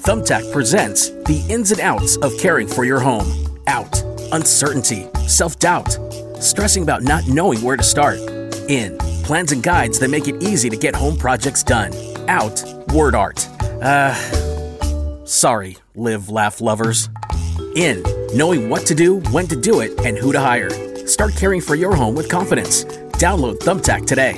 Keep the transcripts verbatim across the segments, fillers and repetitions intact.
Thumbtack presents the ins and outs of caring for your home. Out, uncertainty, self-doubt, stressing about not knowing where to start. In, plans and guides that make it easy to get home projects done. Out, word art. Uh, sorry, live, laugh lovers. In, knowing what to do, when to do it, and who to hire. Start caring for your home with confidence. Download Thumbtack today.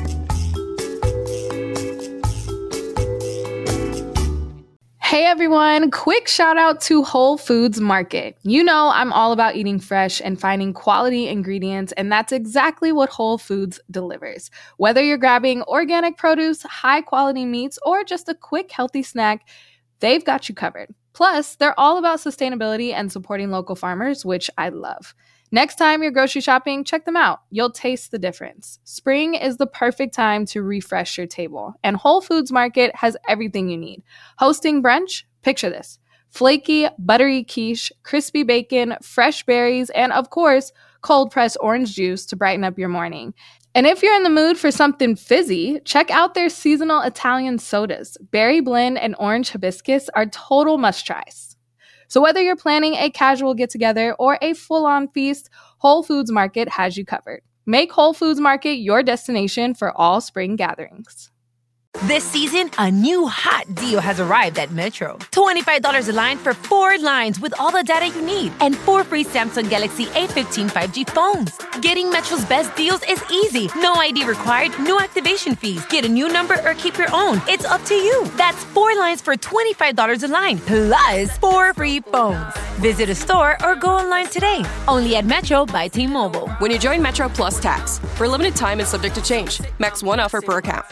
Hey everyone, quick shout out to Whole Foods Market. You know I'm all about eating fresh and finding quality ingredients, and that's exactly what Whole Foods delivers. Whether you're grabbing organic produce, high quality meats, or just a quick healthy snack, they've got you covered. Plus, they're all about sustainability and supporting local farmers, which I love. Next time you're grocery shopping, check them out. You'll taste the difference. Spring is the perfect time to refresh your table, and Whole Foods Market has everything you need. Hosting brunch? Picture this. Flaky, buttery quiche, crispy bacon, fresh berries, and of course, cold-pressed orange juice to brighten up your morning. And if you're in the mood for something fizzy, check out their seasonal Italian sodas. Berry blend and orange hibiscus are total must-tries. So whether you're planning a casual get-together or a full-on feast, Whole Foods Market has you covered. Make Whole Foods Market your destination for all spring gatherings. This season, a new hot deal has arrived at Metro. twenty-five dollars a line for four lines with all the data you need and four free Samsung Galaxy A fifteen five G phones. Getting Metro's best deals is easy. No I D required, no activation fees. Get a new number or keep your own. It's up to you. That's four lines for twenty-five dollars a line, plus four free phones. Visit a store or go online today. Only at Metro by T-Mobile. When you join Metro Plus Tax, for a limited time and subject to change. Max one offer per account.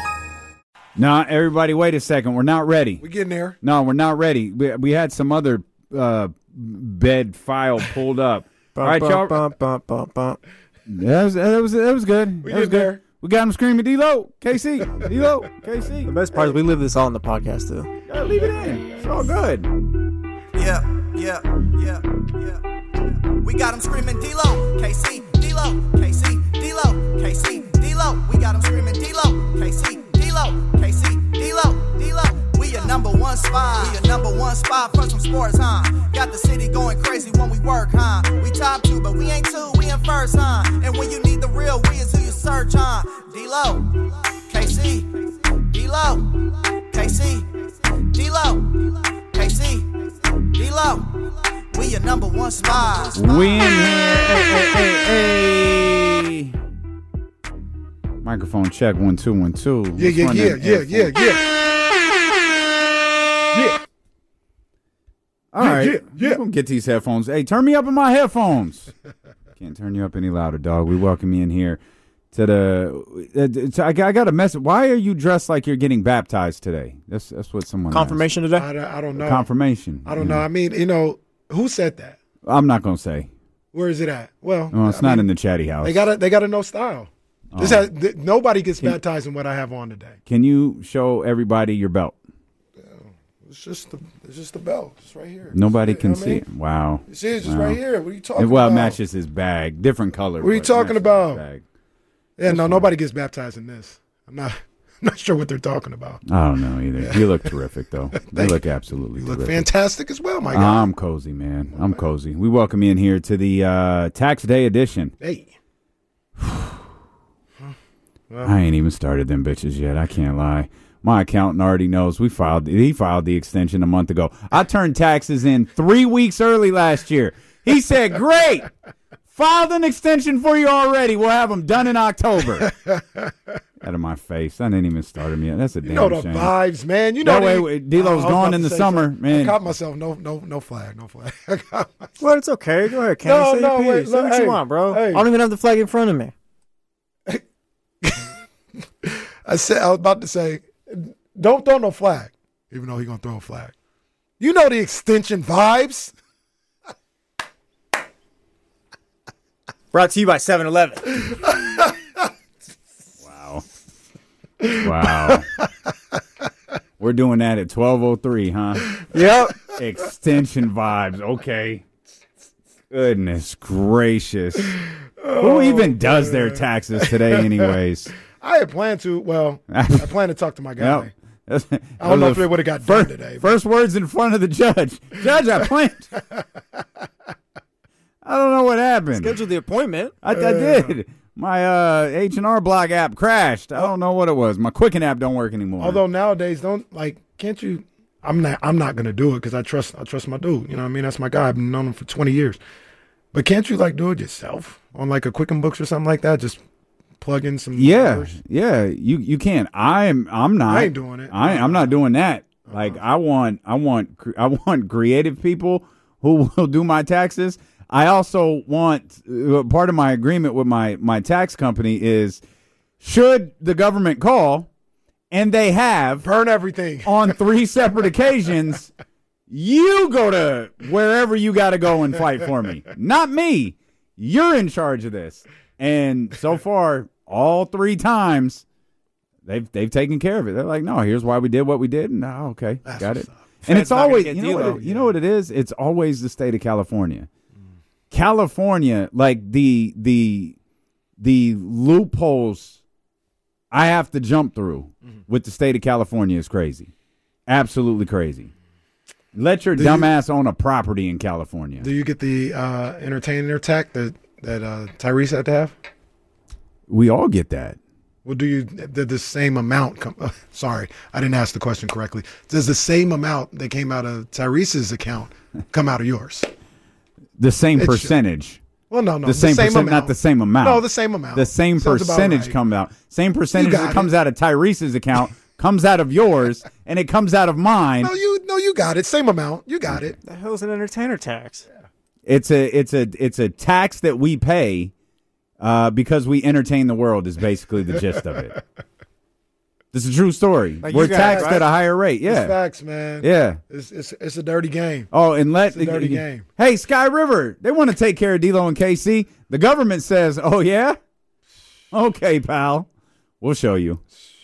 No, everybody, wait a second. We're not ready. We getting there. No, we're not ready. We, we had some other uh, bed file pulled up. All right, y'all. Bump, bump, bump, bump. That was, that was, that was good. We that was getting good. there. We got him screaming, D-Lo, K C, D-Lo, K C. The best part is we live this all in the podcast, too. Gotta leave it in. It's all good. Yeah, yeah, yeah, yeah. We got him screaming, D-Lo, K C, D-Lo, K C, D-Lo, K C, D-Lo. We got him screaming, D-Lo, K C, D-Lo, K C, D-Lo, D-Lo. We your number one spot. We your number one spot for some sports, huh? Got the city going crazy when we work, huh? We top two, but we ain't two, we in first, huh? And when you need the real, we is who you search, huh? D-Lo, K C, D-Lo, K C, D-Lo, K C, D-Lo. We your number one spot. We in here. Hey, hey, hey, hey. Microphone check, one, two, one, two. Yeah, yeah, yeah, yeah, yeah, yeah. Yeah. All yeah, right. Yeah, yeah. We're going to get these headphones. Hey, turn me up in my headphones. Can't turn you up any louder, dog. We welcome you in here to the. Uh, to, I, I got a message. Why are you dressed like you're getting baptized today? That's that's what someone Confirmation asked. today? I, don't- I don't know. Confirmation. I don't yeah. know. I mean, you know, who said that? I'm not going to say. Where is it at? Well, Well, it's I not mean, in the chatty house. They got they got to know style. This Oh. has, th- nobody gets Can- baptized in what I have on today. Can you show everybody your belt? It's just the it's just the belt. It's right here. Nobody It's, can you know what I see mean? it. Wow. You see, it's just Wow. right here. What are you talking Well, about? it matches his bag. Different color. What are you but talking matches about? his bag. Yeah, That's no, fine. nobody gets baptized in this. I'm not I'm not sure what they're talking about. I don't know either. Yeah. You look terrific, though. You Thank look you. absolutely You look terrific. fantastic as well, my guy. I'm cozy, man. I'm cozy. We welcome you in here to the uh, Tax Day edition. Hey. I ain't even started them bitches yet. I can't lie. My accountant already knows we filed. He filed the extension a month ago. I turned taxes in three weeks early last year. He said, "Great, filed an extension for you already. We'll have them done in October." Out of my face. I didn't even start them yet. That's a You damn know the shame. vibes, man. You know That the- way, D-Lo's I was gone about in to the say summer, something. man. I caught myself. No, no, no flag. No flag. I got myself. Well, it's okay. Go ahead, Kenny. No, Say no, your wait, piece. look, Say what hey, you want, bro. hey. I don't even have the flag in front of me. I said I was about to say, don't throw no flag, even though he gonna throw a flag. You know the extension vibes. Brought to you by seven eleven. Wow. Wow. We're doing that at twelve oh three, huh? Yep. Extension vibes. Okay. Goodness gracious. Who even does their taxes today anyways? I had planned to. Well, I plan to talk to my guy. Yep. I don't know if they would have got done first, today. but- First words in front of the judge. Judge, I planned. I don't know what happened. Schedule the appointment. I, I did. My uh, H and R Block app crashed. I don't know what it was. My Quicken app don't work anymore. Although nowadays, don't like, can't you? I'm not. I'm not gonna do it because I trust. I trust my dude. You know what I mean? That's my guy. I've known him for twenty years. But can't you like do it yourself on like a Quicken Books or something like that? Just plug in some. yeah, numbers? yeah, you you can. I'm I'm not. I ain't doing it. I I'm not doing that. Like I want I want cre- I want creative people who will do my taxes. I also want uh, part of my agreement with my my tax company is should the government call, and they have Burn everything. on three separate occasions, you go to wherever you got to go and fight for me. Not me. You're in charge of this. And so far, all three times, they've they've taken care of it. They're like, no, here's why we did what we did. And oh, okay, That's got it. what's up. And Fed's it's not gonna always, get you know, what D-Lo. it, you know what it is? It's always the state of California. California, like the the the loopholes I have to jump through with the state of California is crazy. Absolutely crazy. Let your Do you- dumbass own a property in California. Do you get the uh, entertainer tech that that uh, Tyrese had to have? We all get that. Well, do you did the same amount come? Uh, sorry, I didn't ask the question correctly. Does the same amount that came out of Tyrese's account come out of yours? The same It should. percentage. Well, no, no, The same, percent, amount. not the same amount. No, the same amount. The same Sounds about percentage right. comes out. Same percentage got that it. comes out of Tyrese's account comes out of yours, and it comes out of mine. No, you no, you got it. Same amount. You got it. The hell's an entertainer tax? It's a it's a it's a tax that we pay uh, because we entertain the world. Is basically the gist of it. This is a true story. Like We're you guys, taxed right? at a higher rate. It's Yeah, facts, man. yeah. It's it's it's a dirty game. Oh, and let It's a dirty game. Hey, Sky River, they want to take care of D-Lo and K C. The government says, "Oh yeah, okay, pal, we'll show you."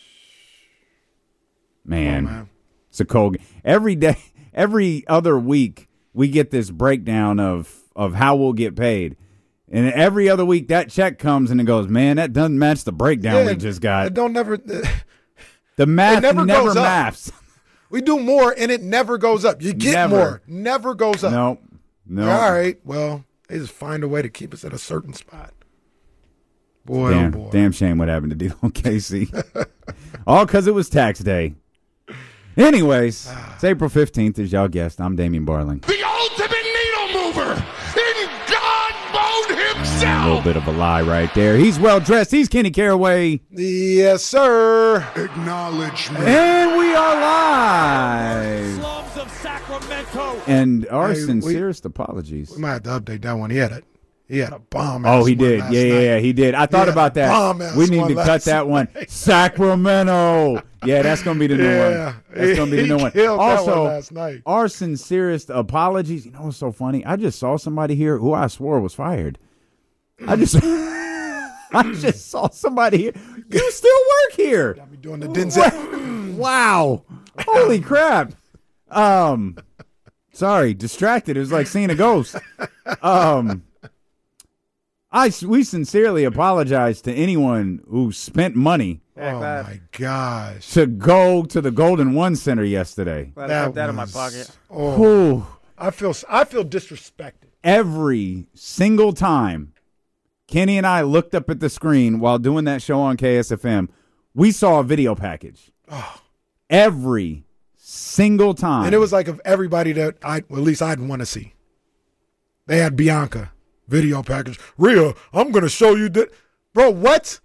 Man, Come on, man. it's a cold. Every day, every other week, we get this breakdown of of how we'll get paid, and every other week that check comes and it goes, "Man, that doesn't match the breakdown we Yeah, just got." It don't never. The math never never, goes up. maths. We do more and it never goes up. You get Never. more, never goes up. No, no. All right. Well, they just find a way to keep us at a certain spot. Boy, Damn, oh boy. damn shame what happened to D-Lo and K C. All because it was tax day. Anyways, it's April fifteenth, as y'all guessed. I'm Damian Barling. The ultimate needle mover in God mode And a himself. little bit of a lie right there. He's well dressed. He's Kenny Caraway. Yes, sir. Acknowledgement. And we are live. Slums of Sacramento. And our Hey, we- sincerest apologies. We might have to update that one. He had a he had a bomb. Oh, ass he one did. last Yeah, yeah, night. yeah, he did. I thought Yeah, about that. bomb-ass We need one to cut last that one. night. Sacramento. Yeah, that's going to be the new Yeah, one. That's going to be the he new one. killed that Also, one last night. our sincerest apologies. You know what's so funny? I just saw somebody here who I swore was fired. I just I just saw somebody here. You still work here. I'll be doing the Denzel. Wow. Holy crap. Um sorry, distracted. It was like seeing a ghost. Um I we sincerely apologize to anyone who spent money Oh my gosh. to go to the Golden One Center yesterday. Glad I That kept that in my was- pocket. Oh, Ooh. I feel I feel disrespected. Every single time Kenny and I looked up at the screen while doing that show on K S F M, we saw a video package. Every single time. And it was like of everybody that I, well, at least I'd want to see. They had Bianca video package. Rhea, I'm gonna show you that, bro. What?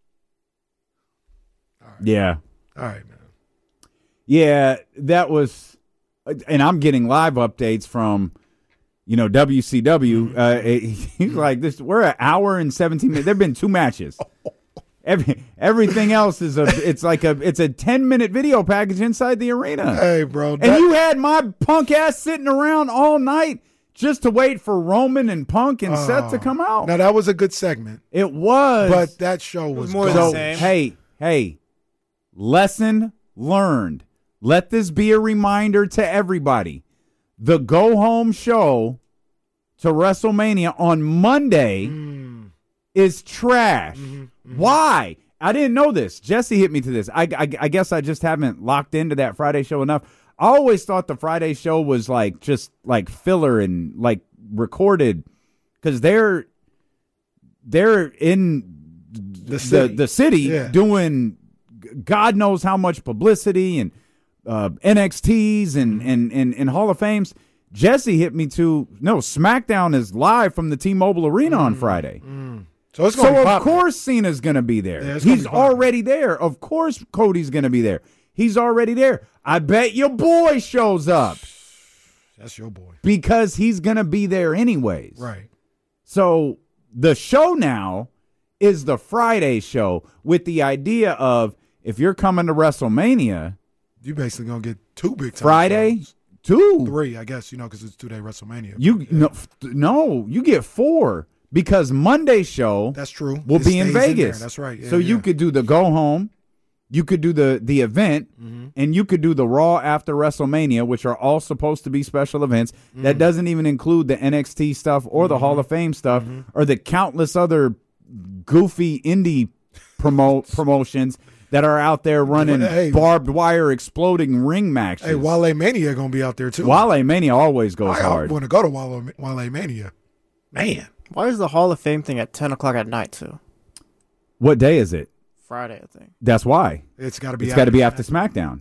Yeah. All right, man. Yeah, that was, and I'm getting live updates from, you know, W C W. Uh, he's like, this. We're an hour and seventeen minutes. There've been two matches. Every everything else is a. It's like a. It's a ten minute video package inside the arena. Hey, bro. And that- you had my punk ass sitting around all night just to wait for Roman and Punk and Seth to come out. Now that was a good segment, It was, but that show was, was more gone. the so same. hey, hey, lesson learned. Let this be a reminder to everybody. The go home show to WrestleMania on Monday Mm. is trash. Mm-hmm, Why? I didn't know this. Jesse hit me to this. I, I, I guess I just haven't locked into that Friday show enough. I always thought the Friday show was like just like filler and like recorded because they're they're in the city, the, the city yeah. doing God knows how much publicity and uh, N X Ts and, and, and, and Hall of Fames. Jesse hit me to, no, SmackDown is live from the T-Mobile Arena mm, on Friday. Mm. So, it's gonna so be of course Cena's going to be there. Yeah, He's already there. Of course Cody's going to be there. He's already there. I bet your boy shows up. That's your boy. Because he's going to be there anyways. Right. So the show now is the Friday show with the idea of if you're coming to WrestleMania. You basically going to get two big time Friday, shows. two. Three, I guess, you know, because it's two-day WrestleMania. You yeah. no, no, you get four because Monday's show That's true. will it be in Vegas. In That's right. Yeah, so yeah. you could do the go home. You could do the, the event, mm-hmm. and you could do the Raw after WrestleMania, which are all supposed to be special events. Mm-hmm. That doesn't even include the N X T stuff or mm-hmm. the Hall of Fame stuff mm-hmm. or the countless other goofy indie promote promotions that are out there running hey, barbed wire exploding ring matches. Hey, Wale Mania going to be out there, too. Wale Mania always goes I, hard. I want to go to Wale, Wale Mania. Man. Why is the Hall of Fame thing at ten o'clock at night, too? What day is it? Friday, I think. That's why it's got to be. It's got to be after SmackDown.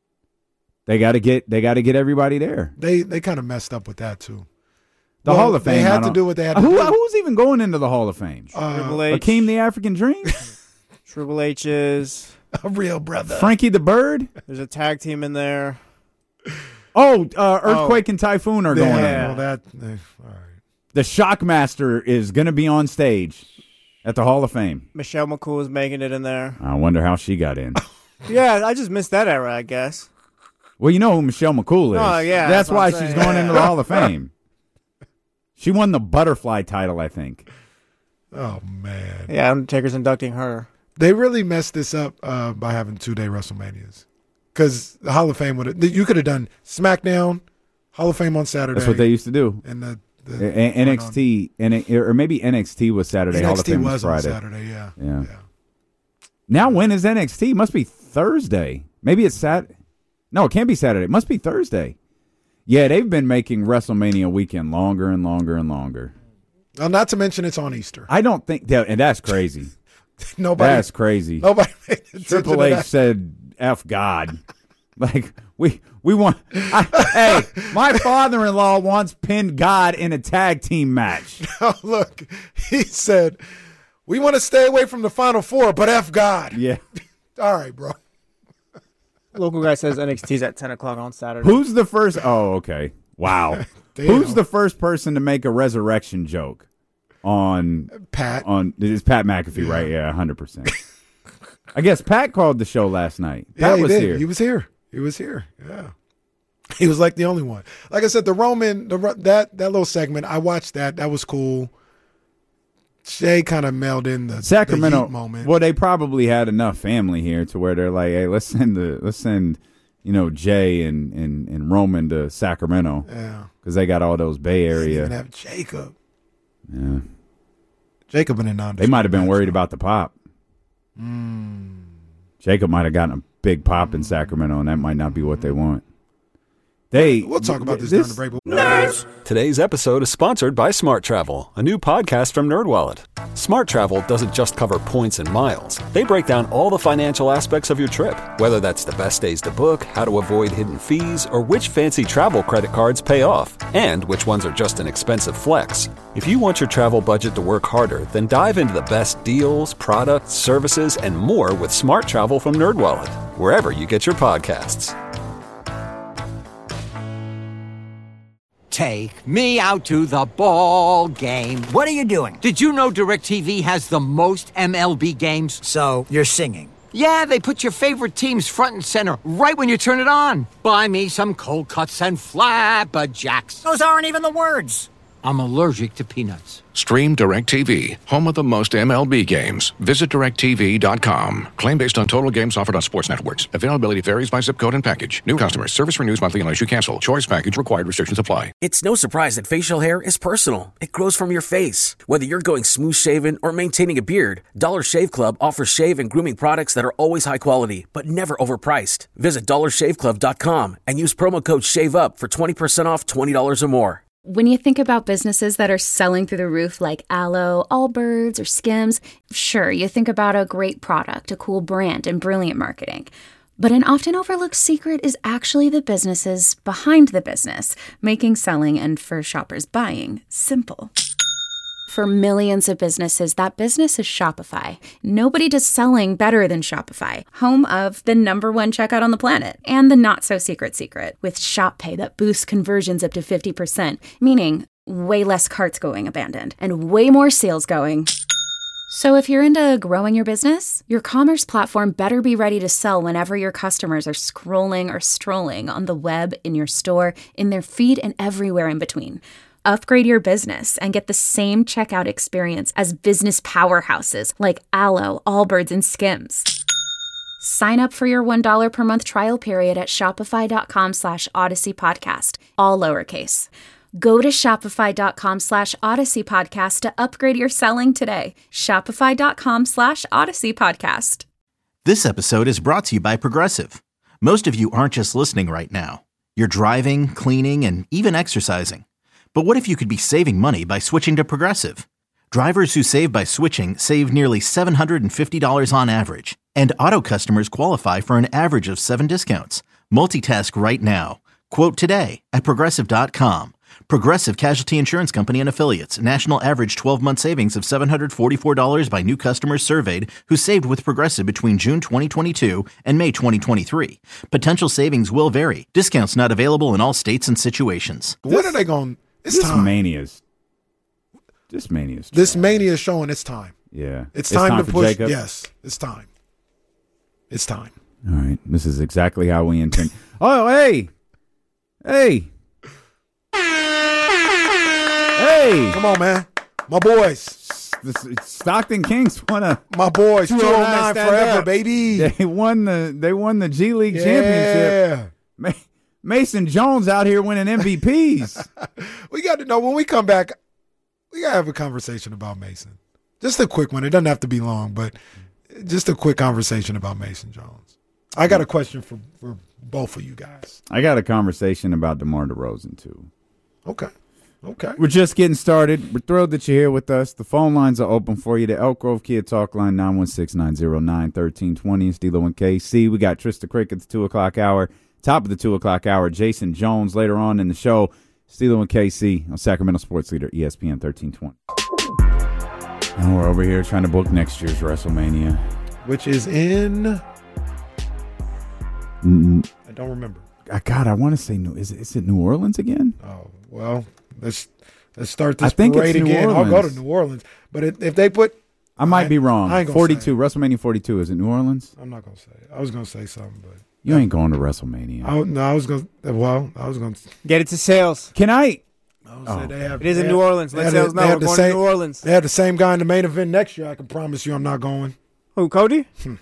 They got to get. They got to get everybody there. They they kind of messed up with that too. The well, Hall of Fame. They had to do what they had to who, do. Who's even going into the Hall of Fame? Uh, Triple H, Akeem the African Dream, Triple H's a real brother, Frankie the Bird. There's a tag team in there. Oh, uh, Earthquake oh. and Typhoon are yeah, going. Yeah, in. well, that. All right. The Shockmaster is going to be on stage at the Hall of Fame. Michelle McCool is making it in there. I wonder how she got in. Yeah, I just missed that era, I guess. Well, you know who Michelle McCool is. Oh, yeah. That's, that's why she's going yeah. into the Hall of Fame. She won the Butterfly title, I think. Oh, man. Yeah, Undertaker's inducting her. They really messed this up uh, by having two-day WrestleManias. Because the Hall of Fame would have, you could have done SmackDown, Hall of Fame on Saturday. That's what they used to do. And the The, N X T and it, or maybe N X T was Saturday. N X T Hall of Fame was was Friday. on Saturday, yeah. yeah. Yeah. Now when is N X T? It must be Thursday. Maybe it's Sat. No, it can't be Saturday. It must be Thursday. Yeah, they've been making WrestleMania weekend longer and longer and longer. Well, not to mention it's on Easter. I don't think that, and that's crazy. nobody. That's crazy. Nobody. Made Triple H said, "F God." Like we we want. I, hey, my father-in-law once pinned God in a tag team match. Now look, he said, "We want to stay away from the Final Four, but F God." Yeah. All right, bro. Local guy says N X T's at ten o'clock on Saturday. Who's the first? Oh, okay. Wow. Who's the first person to make a resurrection joke on Pat? On it's Pat McAfee, yeah. Right? Yeah, hundred percent. I guess Pat called the show last night. Pat yeah, he was did. here. He was here. He was here. Yeah. He was like the only one. Like I said, the Roman, the that that little segment, I watched that. That was cool. Shay kind of mailed in the Sacramento the moment. Well, they probably had enough family here to where they're like, "Hey, let's send the let's send, you know, Jay and and, and Roman to Sacramento." Yeah, because they got all those Bay Area. They didn't even have Jacob. Yeah, Jacob in a non. They might have been worried about the pop. Mm. Jacob might have gotten a big pop in Sacramento, and that might not be what they want. They we'll talk about this, this during the break. Nerds. Today's episode is sponsored by Smart Travel, a new podcast from NerdWallet. Smart Travel doesn't just cover points and miles. They break down all the financial aspects of your trip, whether that's the best days to book, how to avoid hidden fees, or which fancy travel credit cards pay off, and which ones are just an expensive flex. If you want your travel budget to work harder, then dive into the best deals, products, services, and more with Smart Travel from NerdWallet, wherever you get your podcasts. Take me out to the ball game. What are you doing? Did you know DirecTV has the most M L B games? So, you're singing? Yeah, they put your favorite teams front and center right when you turn it on. Buy me some cold cuts and flapjacks. Those aren't even the words. I'm allergic to peanuts. Stream DirecTV, home of the most M L B games. Visit direct T V dot com. Claim based on total games offered on sports networks. Availability varies by zip code and package. New customers. Service renews monthly unless you cancel. Choice package required. Restrictions apply. It's no surprise that facial hair is personal. It grows from your face. Whether you're going smooth shaven or maintaining a beard, Dollar Shave Club offers shave and grooming products that are always high quality, but never overpriced. Visit dollar shave club dot com and use promo code SHAVEUP for twenty percent off twenty dollars or more. When you think about businesses that are selling through the roof like Aloe, Allbirds, or Skims, sure, you think about a great product, a cool brand, and brilliant marketing. But an often overlooked secret is actually the businesses behind the business, making selling and for shoppers buying simple. For millions of businesses, that business is Shopify. Nobody does selling better than Shopify, home of the number one checkout on the planet and the not-so-secret secret with Shop Pay that boosts conversions up to fifty percent, meaning way less carts going abandoned and way more sales going. So if you're into growing your business, your commerce platform better be ready to sell whenever your customers are scrolling or strolling on the web, in your store, in their feed, and everywhere in between. Upgrade your business and get the same checkout experience as business powerhouses like Aloe, Allbirds, and Skims. Sign up for your one dollar per month trial period at shopify.com slash Odyssey Podcast, all lowercase. Go to shopify.com slash Odyssey Podcast to upgrade your selling today. Shopify.com slash Odyssey Podcast. This episode is brought to you by Progressive. Most of you aren't just listening right now. You're driving, cleaning, and even exercising. But what if you could be saving money by switching to Progressive? Drivers who save by switching save nearly seven hundred fifty dollars on average, and auto customers qualify for an average of seven discounts. Multitask right now. Quote today at Progressive dot com. Progressive Casualty Insurance Company and Affiliates. National average twelve-month savings of seven hundred forty-four dollars by new customers surveyed who saved with Progressive between June twenty twenty-two and May twenty twenty-three. Potential savings will vary. Discounts not available in all states and situations. When are they going? It's this time. mania's. This mania's. This mania is showing its time. Yeah. It's time, it's time to push. Jacob. Yes, it's time. It's time. All right. This is exactly how we intend. Oh, hey. Hey. Hey. Come on, man. My boys. The Stockton Kings won a My boys. two oh nine forever, baby. They won the they won the G League yeah. championship. Ma- Mason Jones out here winning M V Ps. We got to know when we come back, we got to have a conversation about Mason. Just a quick one. It doesn't have to be long, but just a quick conversation about Mason Jones. I got a question for, for both of you guys. I got a conversation about DeMar DeRozan, too. Okay. Okay. We're just getting started. We're thrilled that you're here with us. The phone lines are open for you. The Elk Grove Kia Talk line, nine one six, nine zero nine, one three two zero. It's D-Lo and K C. We got Trista Crick at the two o'clock hour. Top of the two o'clock hour, Jason Jones later on in the show. Steelo and K C on Sacramento Sports Leader, E S P N thirteen twenty. And we're over here trying to book next year's WrestleMania. Which is in? Mm, I don't remember. God, I want to say, New. Is it, is it New Orleans again? Oh, well, let's let's start this I think parade it's New again. Orleans. I'll go to New Orleans. But if, if they put... I might I, be wrong. I ain't gonna forty-two, say. WrestleMania forty-two. Is it New Orleans? I'm not going to say it. I was going to say something, but... You ain't going to WrestleMania. I, no, I was going to... Well, I was going to... Get it to sales. Can I... Oh, they have, it is in have, New Orleans. Let sales know we're going same, to New Orleans. They have the same guy in the main event next year. I can promise you I'm not going. Who, Cody?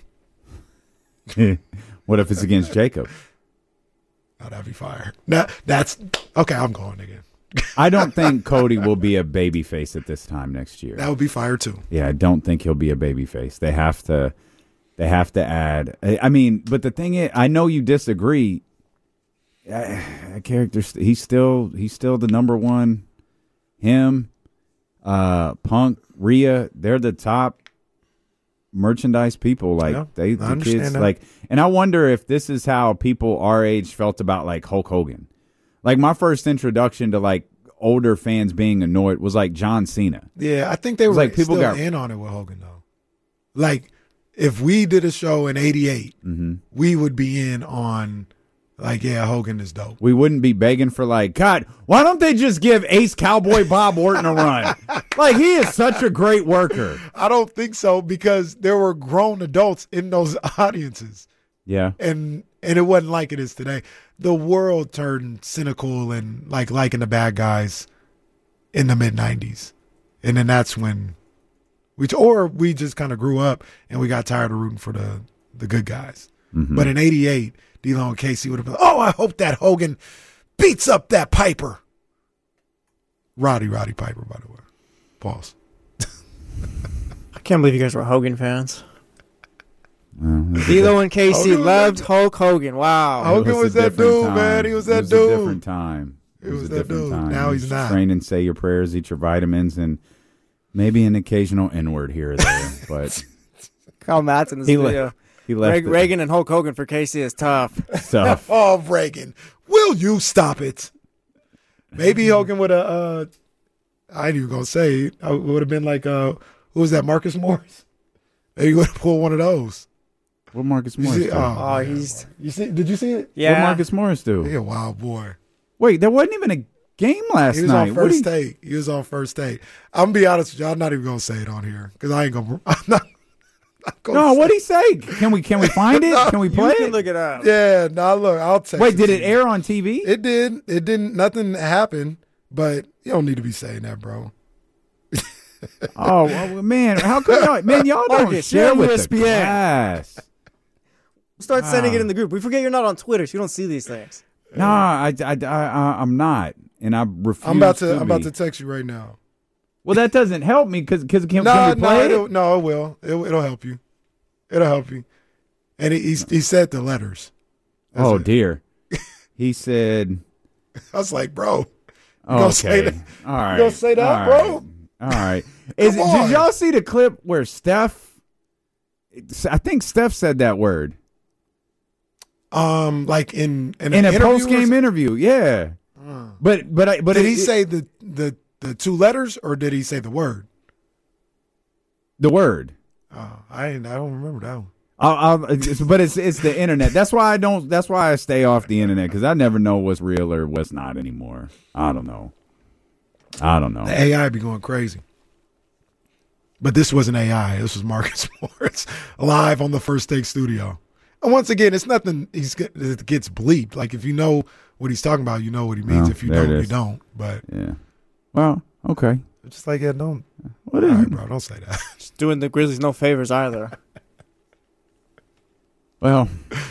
What if it's against Jacob? Oh, that'd be fire. That, that's... Okay, I'm going again. I don't think Cody will be a babyface at this time next year. That would be fire too. Yeah, I don't think he'll be a babyface. They have to, they have to add. I mean, but the thing is, I know you disagree. Uh, character, he's still he's still the number one. Him, uh, Punk, Rhea, they're the top merchandise people. Like yeah, they, I the kids, that. like, and I wonder if this is how people our age felt about like Hulk Hogan. Like, my first introduction to, like, older fans being annoyed was, like, John Cena. Yeah, I think they were like people still got in on it with Hogan, though. Like, if we did a show in eighty-eight, mm-hmm. we would be in on, like, yeah, Hogan is dope. We wouldn't be begging for, like, God, why don't they just give Ace Cowboy Bob Orton a run? Like, he is such a great worker. I don't think so, because there were grown adults in those audiences. Yeah. And and it wasn't like it is today. The world turned cynical and like liking the bad guys in the mid nineties. And then that's when we, or we just kind of grew up and we got tired of rooting for the, the good guys. Mm-hmm. But in eighty-eight, D'Lo and K C would have been, oh, I hope that Hogan beats up that Piper. Roddy, Roddy Piper, by the way. Pause. I can't believe you guys were Hogan fans. Well, D'Lo and K C Hogan loved was Hulk Hogan. Wow. Hogan was, was that dude, time. man. He was that it was dude. A different time. It It was was a that different dude. time. Now he's Just not. Train and say your prayers, eat your vitamins, and maybe an occasional N-word here or there. But Carl Matt's in this he video. Le- he left Reg- it. Reagan and Hulk Hogan for K C is tough. Tough. Oh, Reagan, will you stop it? Maybe Hogan would have, uh, I ain't even going to say, it would have been like, uh, who was that, Marcus Morris? Maybe he would have pulled one of those. What Marcus You Morris see- do? oh, Oh, man. he's You see? Did you see it? yeah. What Marcus Morris do? He a wild boy. Wait, there wasn't even a game last He was night. on What first do you- take. He was on first take. I'm going to be honest with you. I'm not even going to say it on here because I ain't going to. I'm not. not gonna No, say what'd he say? Can we can we find it? Can we play You can it? look it up. Yeah, no, look, I'll text Wait, it did to it you. air on T V? It did. It didn't. Nothing happened. But you don't need to be saying that, bro. Oh well, man, how come y'all, man y'all don't Marcus, share you're on with E S P N. the class? Start sending Wow. it in the group. We forget you're not on Twitter, so you don't see these things. No, I, I, I, I, I'm not, and I refuse. I'm about to. to I'm about be. to text you right now. Well, that doesn't help me because because can, no, can we no, play it'll, it? no, it will. It, it'll help you. It'll help you. And he he, he said the letters. That's Oh it. dear, he said. I was like, bro. You Oh, gonna say okay, that? all right. You gonna say that, all bro? right. All right. Is it, Come did on. y'all see the clip where Steph? I think Steph said that word Um, like in in, in an a interview or post game something? interview. Yeah, Uh. but but I, but did it- he it- say the, the the two letters or did he say the word? the word? Oh, I ain't, I don't remember that one. I'll, I'll, it's, but it's it's the internet. That's why I don't. That's why I stay off the internet because I never know what's real or what's not anymore. I don't know. I don't know. The A I be going crazy. But this wasn't A I. This was Marcus Morris live on the First Take Studio. And once again, it's nothing he's it gets bleeped. Like if you know what he's talking about, you know what he means. Well, if you there it don't, you is. don't. But Yeah. Well, okay. it's just like yeah, don't. What All is right, it? bro, don't say that. Just doing the Grizzlies no favors either. Well,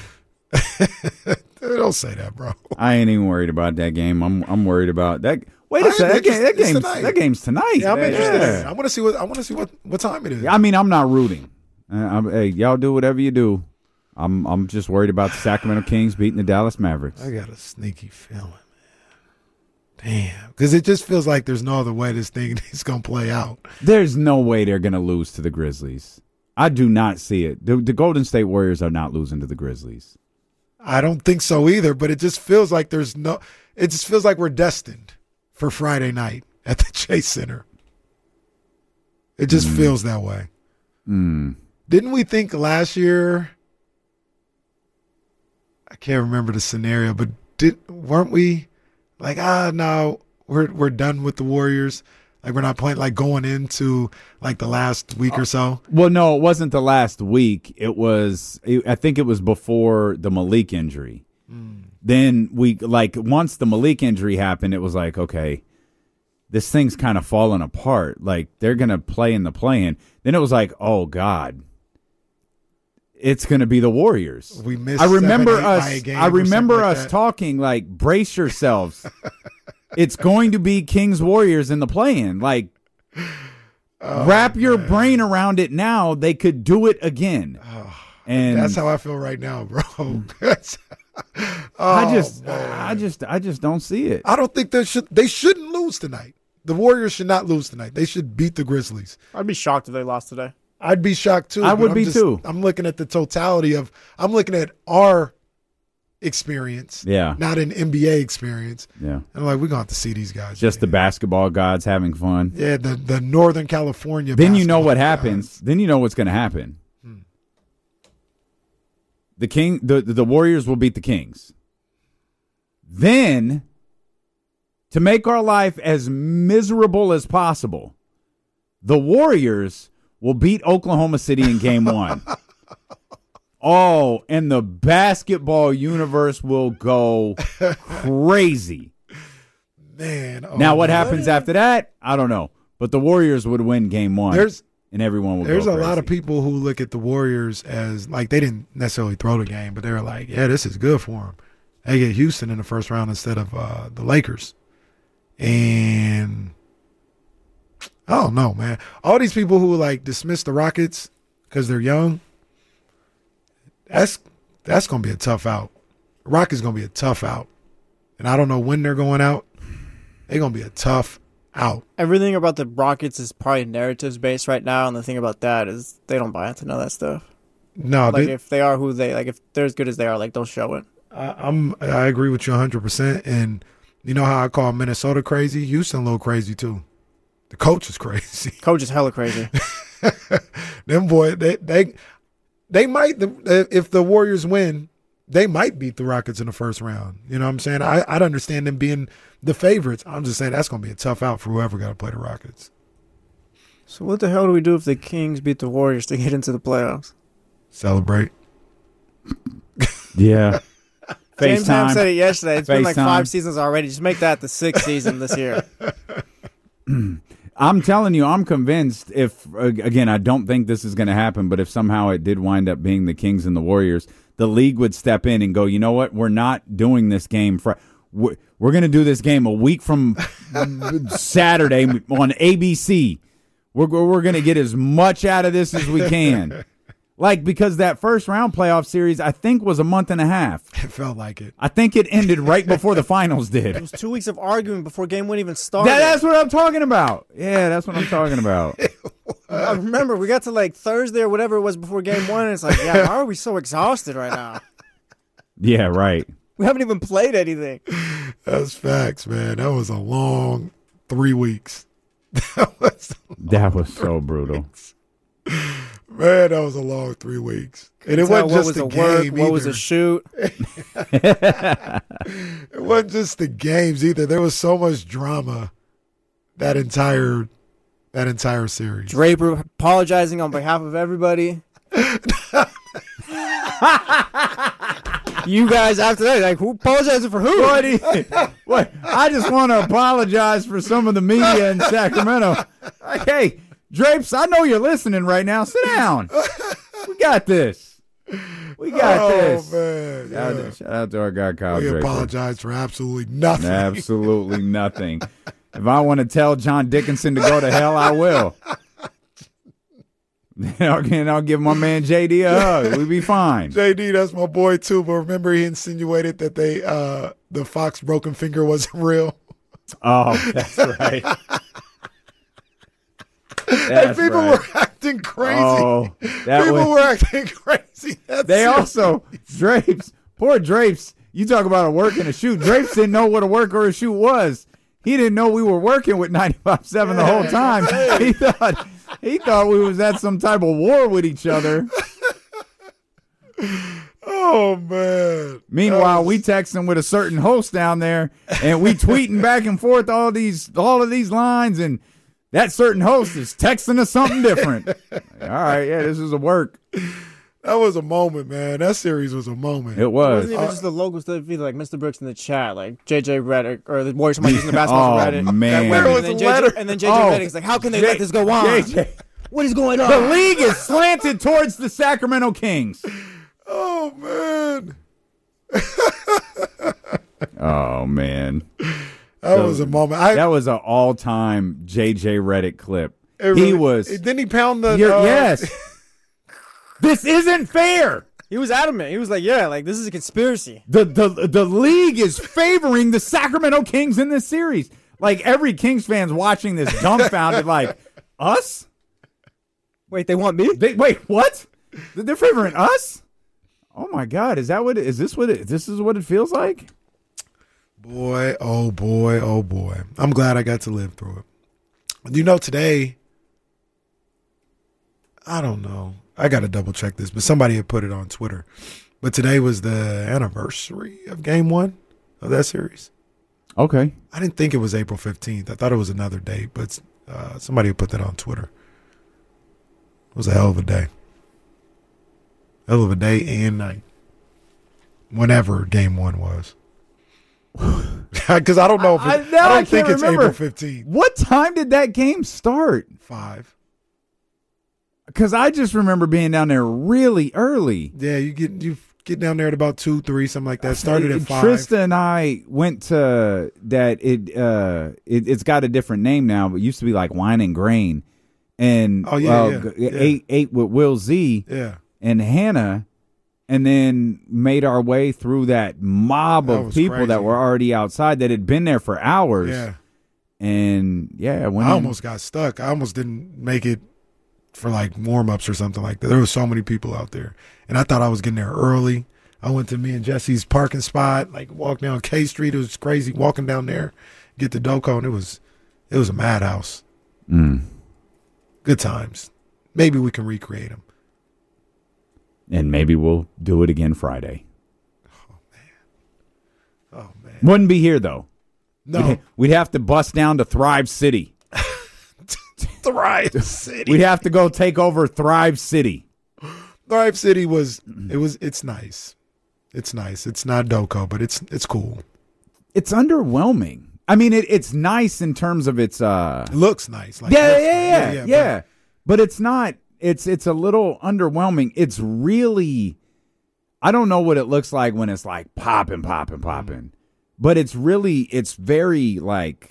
Don't say that, bro. I ain't even worried about that game. I'm I'm worried about that. Wait a I second. That, ain't- game, that it's- it's game's tonight. that game's tonight. Yeah, I'm interested. In Yeah. it. I want to see what I want to see what what time it is. I mean, I'm not rooting. Uh, I'm, hey, y'all do whatever you do. I'm I'm just worried about the Sacramento Kings beating the Dallas Mavericks. I got a sneaky feeling, man. Damn, because it just feels like there's no other way this thing is gonna play out. There's no way they're gonna lose to the Grizzlies. I do not see it. The, the Golden State Warriors are not losing to the Grizzlies. I don't think so either, but it just feels like there's no it just feels like we're destined for Friday night at the Chase Center. It just Mm. feels that way. Mm. Didn't we think last year I can't remember the scenario, but did weren't we like, ah no, we're we're done with the Warriors. Like we're not playing like going into like the last week or so. Well, no, it wasn't the last week. It was, I think it was before the Malik injury. Mm. Then we, like, once the Malik injury happened, it was like, okay, this thing's kind of falling apart. Like, they're going to play in the play-in. Then it was like, oh, God. It's going to be the Warriors. We missed I remember seven, eight by us. a game I or something remember like us that. talking like, brace yourselves. It's going to be Kings Warriors in the play-in. Like, Oh, wrap your brain around it now. They could do it again. And That's how I feel right now, bro. That's- I Oh, just, man. I just, I just don't see it. I don't think they should they shouldn't lose tonight. The Warriors should not lose tonight. They should beat the Grizzlies. I'd be shocked if they lost today. I'd be shocked too. I but would I'm be just- too. I'm looking at the totality of I'm looking at our experience, Yeah. not an N B A experience. Yeah. And I'm like, we're gonna have to see these guys. Just the basketball gods having fun. Yeah, the the Northern California. Then you know basketball what guys. happens. Then you know what's going to happen. The King, the the Warriors will beat the Kings. Then, to make our life as miserable as possible, the Warriors will beat Oklahoma City in Game One. Oh, and the basketball universe will go crazy. Man. Oh, now, what man. happens after that? I don't know. But the Warriors would win game one. There's and everyone will There's go a crazy. lot of people who look at the Warriors as, like, they didn't necessarily throw the game, but they were like, yeah, this is good for them. They get Houston in the first round instead of uh, the Lakers. And I don't know, man. All these people who, like, dismiss the Rockets because they're young, that's that's going to be a tough out. The Rockets going to be a tough out. And I don't know when they're going out. They're going to be a tough out. Everything about the Rockets is probably narratives based right now, and the thing about that is they don't buy into none of that stuff. No, like they, if they are who they like, if they're as good as they are, like they'll show it. I, I'm I agree with you one hundred percent. And you know how I call Minnesota crazy? Houston a little crazy too. The coach is crazy. Coach is hella crazy. Them boy, they they they might if the Warriors win, they might beat the Rockets in the first round. You know what I'm saying? I, I'd understand them being the favorites. I'm just saying that's going to be a tough out for whoever got to play the Rockets. So what the hell do we do if the Kings beat the Warriors to get into the playoffs? Celebrate. Yeah. James Ham said it yesterday. It's been like FaceTime. five seasons already. Just make that the sixth season this year. I'm telling you, I'm convinced if, again, I don't think this is going to happen, but if somehow it did wind up being the Kings and the Warriors, the league would step in and go, you know what, we're not doing this game. For, we're we're going to do this game a week from Saturday on A B C. We're, we're going to get as much out of this as we can. Like, because that first round playoff series, I think, was a month and a half. It felt like it. I think it ended right before the finals did. It was two weeks of arguing before game one even started. That, that's what I'm talking about. Yeah, that's what I'm talking about. I remember we got to like Thursday or whatever it was before game one, and it's like, yeah, why are we so exhausted right now? Yeah, right. We haven't even played anything. That's facts, man. That was a long three weeks. That was, that was so brutal. Weeks. Man, that was a long three weeks. And it wasn't just the game work, what was a shoot. It wasn't just the games either. There was so much drama that entire that entire series. Draper apologizing on behalf of everybody. You guys after that, like, who apologizing for who? What, you, what? I just want to apologize for some of the media in Sacramento. Like, hey, Drapes, I know you're listening right now. Sit down. We got this. We got oh, this. Man, yeah. shout, out, shout out to our guy, Kyle we Draper. apologize for absolutely nothing. Absolutely nothing. If I want to tell John Dickinson to go to hell, I will. And I'll give my man J D a hug. We'll be fine. J D, that's my boy too. But remember, he insinuated that they uh, the Fox broken finger wasn't real. Oh, that's right. That's and people right. were acting crazy. Oh, that people was, were acting crazy. That's they serious. also Drapes. Poor Drapes. You talk about a work and a shoot. Drapes didn't know what a work or a shoot was. He didn't know we were working with ninety-five point seven the whole time. He thought he thought we was at some type of war with each other. Oh man! Meanwhile, was... we texting with a certain host down there, and we tweeting back and forth all these all of these lines, and that certain host is texting us something different. Like, all right, yeah, this is a work. That was a moment, man. That series was a moment. It was. It wasn't even uh, just the local stuff either, like Mister Brooks in the chat, like J J Redick, or the Warriors somebody using the basketball oh, for Reddit. Man. That was and, then a letter. J J, and then J J oh, Redick's like, how can they J- let this go on? J J. What is going on? The league is slanted towards the Sacramento Kings. Oh, man. Oh, man. That so, was a moment. I, that was an all-time J J Redick clip. Really, he was. Didn't he pound the... Uh, uh, yes. This isn't fair. He was adamant. He was like, yeah, like, this is a conspiracy. The, the, the league is favoring the Sacramento Kings in this series. Like, every Kings fan's watching this dumbfounded, like, us? Wait, they want me? They, wait, what? They're favoring us? Oh my God! Is that what? It, is this what? It, this is what it feels like? Boy, oh boy, oh boy! I'm glad I got to live through it. You know, today, I don't know. I got to double check this, but somebody had put it on Twitter. But today was the anniversary of Game One of that series. Okay. I didn't think it was April fifteenth. I thought it was another date, but uh, somebody had put that on Twitter. It was a hell of a day. Hell of a day and night. Whenever game one was. Because I don't know if it, I, I, now don't I think can't it's remember. April fifteenth. What time did that game start? Five. Because I just remember being down there really early. Yeah, you get you get down there at about two, three, something like that. Started at five. Trista and I went to that. It uh, it, it's got a different name now, but it used to be like Wine and Grain, and oh yeah, uh, yeah, yeah. ate ate with Will Z, yeah, and Hannah, and then made our way through that mob That of was people crazy. that were already outside that had been there for hours. Yeah, and yeah, I, went I in. almost got stuck. I almost didn't make it for like warm ups or something like that. There were so many people out there, and I thought I was getting there early. I went to me and Jesse's parking spot, like walked down K Street. It was crazy walking down there, get to Doco, and it was it was a madhouse. Mm. Good times. Maybe we can recreate them. And maybe we'll do it again Friday. Oh man. Oh man. Wouldn't be here though. No. We'd, we'd have to bust down to Thrive City. Thrive City. We'd have to go take over Thrive City. Thrive City was it was it's nice. It's nice. It's not Doco, but it's it's cool. It's underwhelming. I mean, it, it's nice in terms of its. Uh, It looks nice. Like yeah, looks yeah, nice. yeah, yeah, yeah. but- But it's not. It's it's a little underwhelming. It's really. I don't know what it looks like when it's like popping, popping, popping, but it's really it's very like.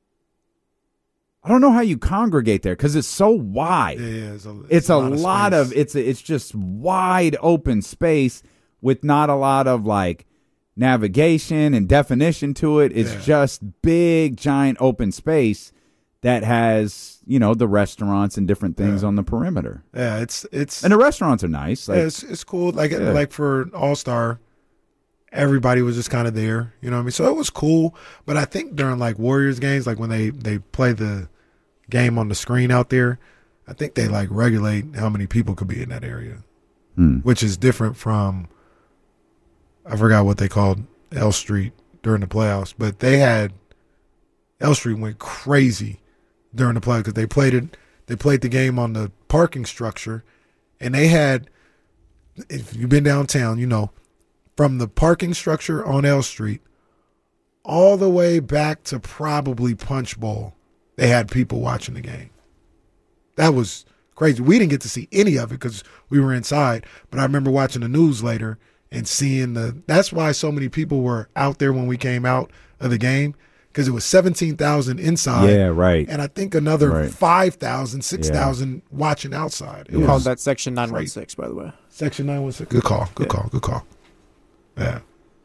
I don't know how you congregate there because it's so wide. Yeah, yeah, it's a, It's, it's a, a lot of lot space. of it's a, it's just wide open space with not a lot of like navigation and definition to it. It's Yeah. just big giant open space that has, you know, the restaurants and different things Yeah. on the perimeter. Yeah, it's it's And the restaurants are nice. Like, yeah, it's it's cool. Like Yeah. like for All Star, everybody was just kind of there. You know what I mean? So it was cool. But I think during like Warriors games, like when they they play the game on the screen out there, I think they like regulate how many people could be in that area, Hmm. which is different from. I forgot what they called L Street during the playoffs, but they had L Street went crazy during the playoffs because they played it. They played the game on the parking structure, and they had. If you've been downtown, you know, from the parking structure on L Street, all the way back to probably Punch Bowl, they had people watching the game. That was crazy. We didn't get to see any of it because we were inside, but I remember watching the news later and seeing the. That's why so many people were out there when we came out of the game because it was seventeen thousand inside. Yeah, right. And I think another Right. five thousand, six thousand watching outside. It We was called that Section nine one six, by the way. Section nine one six. Good call. Good Yeah. call. Good call. Yeah.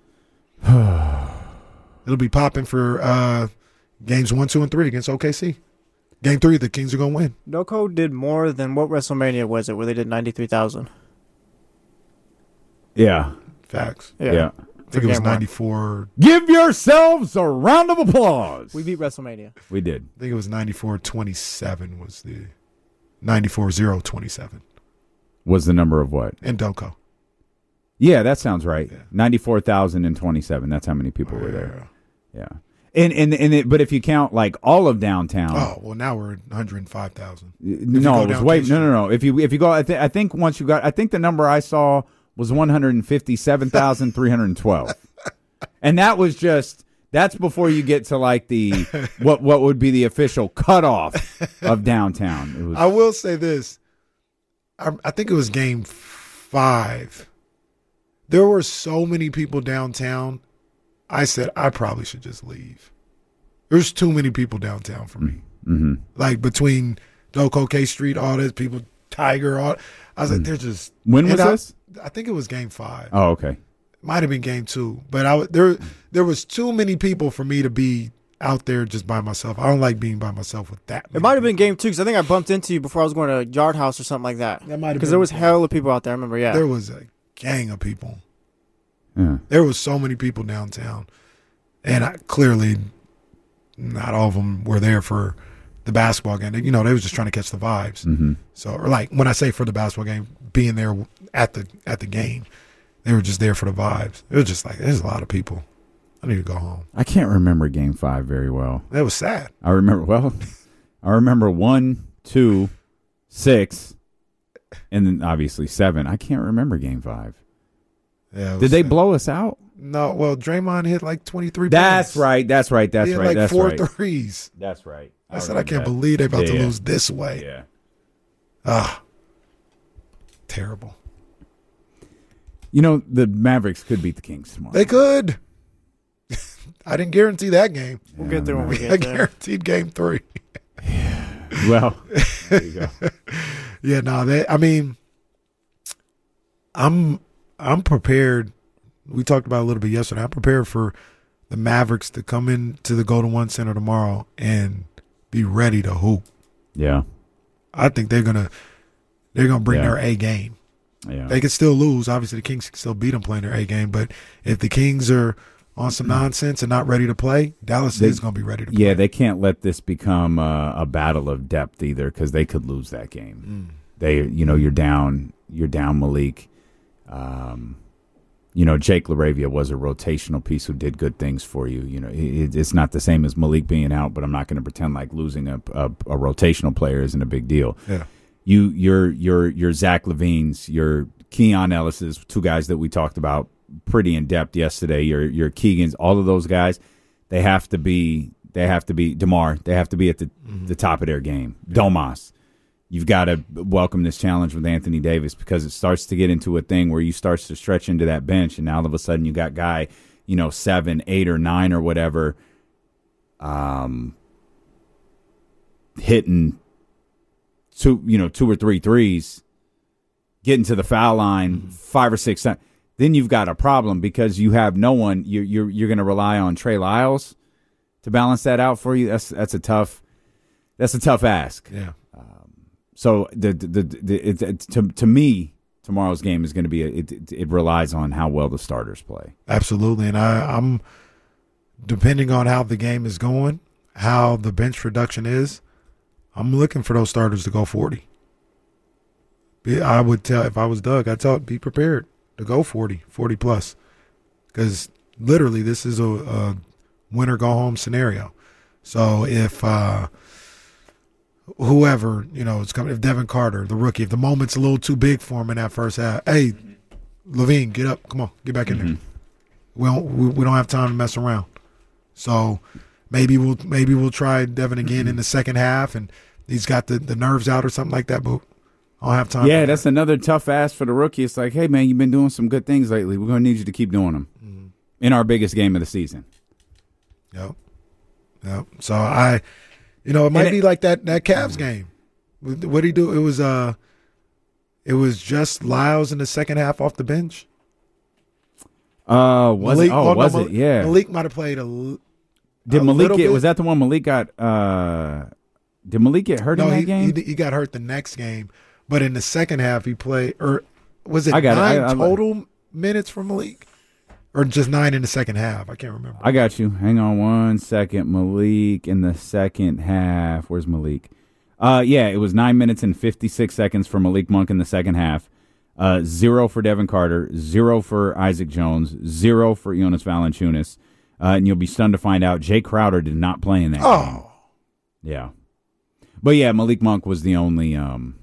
It'll be popping for uh, games one, two, and three against O K C. Game three, the Kings are going to win. Doco did more than what WrestleMania was it, where they did ninety-three thousand. yeah. Facts. Yeah. Yeah. I think it was game one. ninety-four. Give yourselves a round of applause. We beat WrestleMania. We did. I think it was ninety-four twenty-seven was the ninety-four zero twenty-seven Was the number of what? in Doco. Yeah, that sounds right. Yeah. Ninety-four thousand and twenty-seven. That's how many people were there. Yeah, and and and it, but if you count like all of downtown, Oh, well, now we're at one hundred five thousand. no, it was way no, no, no. If you if you go, I, th- I think once you got, I think the number I saw was one hundred fifty-seven thousand three hundred twelve, and that was just that's before you get to like the what what would be the official cutoff of downtown. It was I will say this. I, I think it was game five. There were so many people downtown. I said, I probably should just leave. There's too many people downtown for me. mm-hmm. Like between Doco, K Street, all this people, Tiger, all. I was like, they're just. When was and I, this? I think it was game five. Oh, okay. Might have been game two, but I there there was too many people for me to be out there just by myself. I don't like being by myself with that. It might have been game two because I think I bumped into you before I was going to Yard House or something like that. That might have Because been there was before. hell of people out there. I remember, yeah. There was a gang of people. Yeah. There was so many people downtown, and I, clearly, not all of them were there for the basketball game. You know, they was just trying to catch the vibes. Mm-hmm. So, or like when I say for the basketball game, being there at the at the game, they were just there for the vibes. It was just like there's a lot of people. I need to go home. I can't remember Game Five very well. That was sad. I remember well. I remember one, two, six, and then obviously seven. I can't remember Game Five. Yeah. it was Did they sad. blow us out? No, well, Draymond hit like twenty-three That's points. right. That's right. That's he had right. like that's four right. threes. That's right. I, I said, remember I can't that. believe they're about yeah, to yeah. lose this way. Yeah. Ah, terrible. You know, the Mavericks could beat the Kings tomorrow. They could. I didn't guarantee that game. We'll get there when we get I there. guaranteed game three. Well, there you go. Yeah, no, they. I mean, I'm I'm prepared. We talked about it a little bit yesterday. I'm prepared for the Mavericks to come into the Golden One Center tomorrow and be ready to hoop. Yeah, I think they're gonna they're gonna bring Yeah. their A game. Yeah, They could still lose. Obviously, the Kings can still beat them playing their A game. But if the Kings are on some nonsense and not ready to play, Dallas They- is going to be ready to play. yeah. They can't let this become uh, a battle of depth either, because they could lose that game. Mm. They, you know, you're down. You're down, Malik. Um, you know, Jake LaRavia was a rotational piece who did good things for you. You know, it, it's not the same as Malik being out, but I'm not going to pretend like losing a, a, a rotational player isn't a big deal. Yeah. You, your, your, your Zach LaVine's, your Keon Ellis's, two guys that we talked about pretty in depth yesterday. Your, your Keegan's, all of those guys, they have to be, they have to be DeMar. They have to be at the Mm-hmm. the top of their game. Domas, you've got to welcome this challenge with Anthony Davis, because it starts to get into a thing where you start to stretch into that bench, and now all of a sudden you got guy, you know, seven, eight, or nine or whatever, um, hitting two, you know, two or three threes, getting to the foul line five or six times. Then you've got a problem, because you have no one. You're you're you're going to rely on Trey Lyles to balance that out for you. That's that's a tough that's a tough ask. Yeah. So the the, the, the it, it, to to me, tomorrow's game is going to be a, it, it. It relies on how well the starters play. Absolutely, and I, I'm depending on how the game is going, how the bench production is. I'm looking for those starters to go forty. Be- I would tell, if I was Doug, I'd tell, be prepared to go forty, forty plus, because literally this is a, a win or go home scenario. So if uh, whoever, you know, is coming, if Devin Carter, the rookie, if the moment's a little too big for him in that first half, hey, Levine, get up, come on, get back in Mm-hmm. there. We don't, we, we don't have time to mess around. So maybe we'll maybe we'll try Devin again Mm-hmm. in the second half, and he's got the, the nerves out or something like that. But I don't have time. Yeah, for that's that. another tough ask for the rookie. It's like, hey man, you've been doing some good things lately. We're going to need you to keep doing them Mm-hmm. in our biggest game of the season. Yep. Yep. So I, you know, it might And be it- like that that Cavs game. What did he do? It was uh, it was just Lyles in the second half off the bench. Uh, was Malik, it? Oh, no, was Mal- it? Yeah. Malik might have played a. l- Did a Malik little get? bit. Was that the one Malik got? Uh, did Malik get hurt No, in that he, game? he he got hurt the next game, but in the second half he played. Or was it I got it. nine I- I- total minutes for Malik, or just nine in the second half? I can't remember. I got you. Hang on one second. Malik in the second half. Where's Malik? Uh, yeah, it was nine minutes and fifty-six seconds for Malik Monk in the second half. Uh, zero for Devin Carter. Zero for Isaac Jones. Zero for Jonas Valanciunas. Uh, and you'll be stunned to find out Jay Crowder did not play in that game. Oh, Yeah, but yeah, Malik Monk was the only um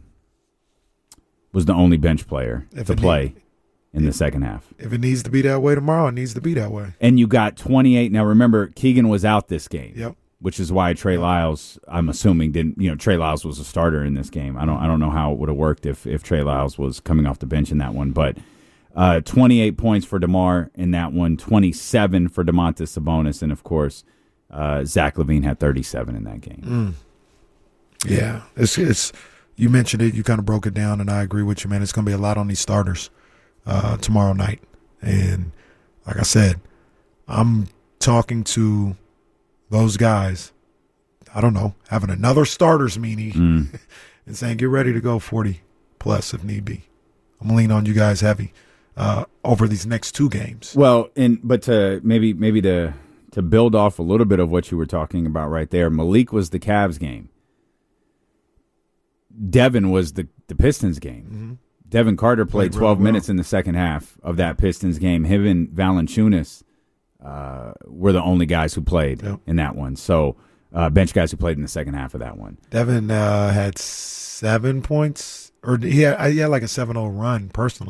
was the only bench player If to it play need- in the second half. if it needs to be that way tomorrow, it needs to be that way. And you got twenty-eight. Now remember, Keegan was out this game. Yep. Which is why Trey Lyles, I'm assuming, didn't. You know, Trey Lyles was a starter in this game. I don't. I don't know how it would have worked if if Trey Lyles was coming off the bench in that one. But uh, twenty-eight points for DeMar in that one. twenty-seven for Domantas Sabonis, and of course, uh, Zach LaVine had thirty-seven in that game. Mm. Yeah, it's it's. You mentioned it. You kind of broke it down, and I agree with you, man. It's going to be a lot on these starters uh, tomorrow night, and like I said, I'm talking to those guys. I don't know, having another starters meeting Mm. and saying, get ready to go forty plus if need be. I'm going to lean on you guys heavy uh, over these next two games. Well, and but to maybe maybe to to build off a little bit of what you were talking about right there, Malik was the Cavs game. Devin was the, the Pistons game. Mm-hmm. Devin Carter played Played twelve real well. minutes in the second half of that Pistons game. Him and Valanciunas uh, were the only guys who played Yep. in that one. So uh, bench guys who played in the second half of that one. Devin uh, had seven points, or he had, he had like a seven oh run personally,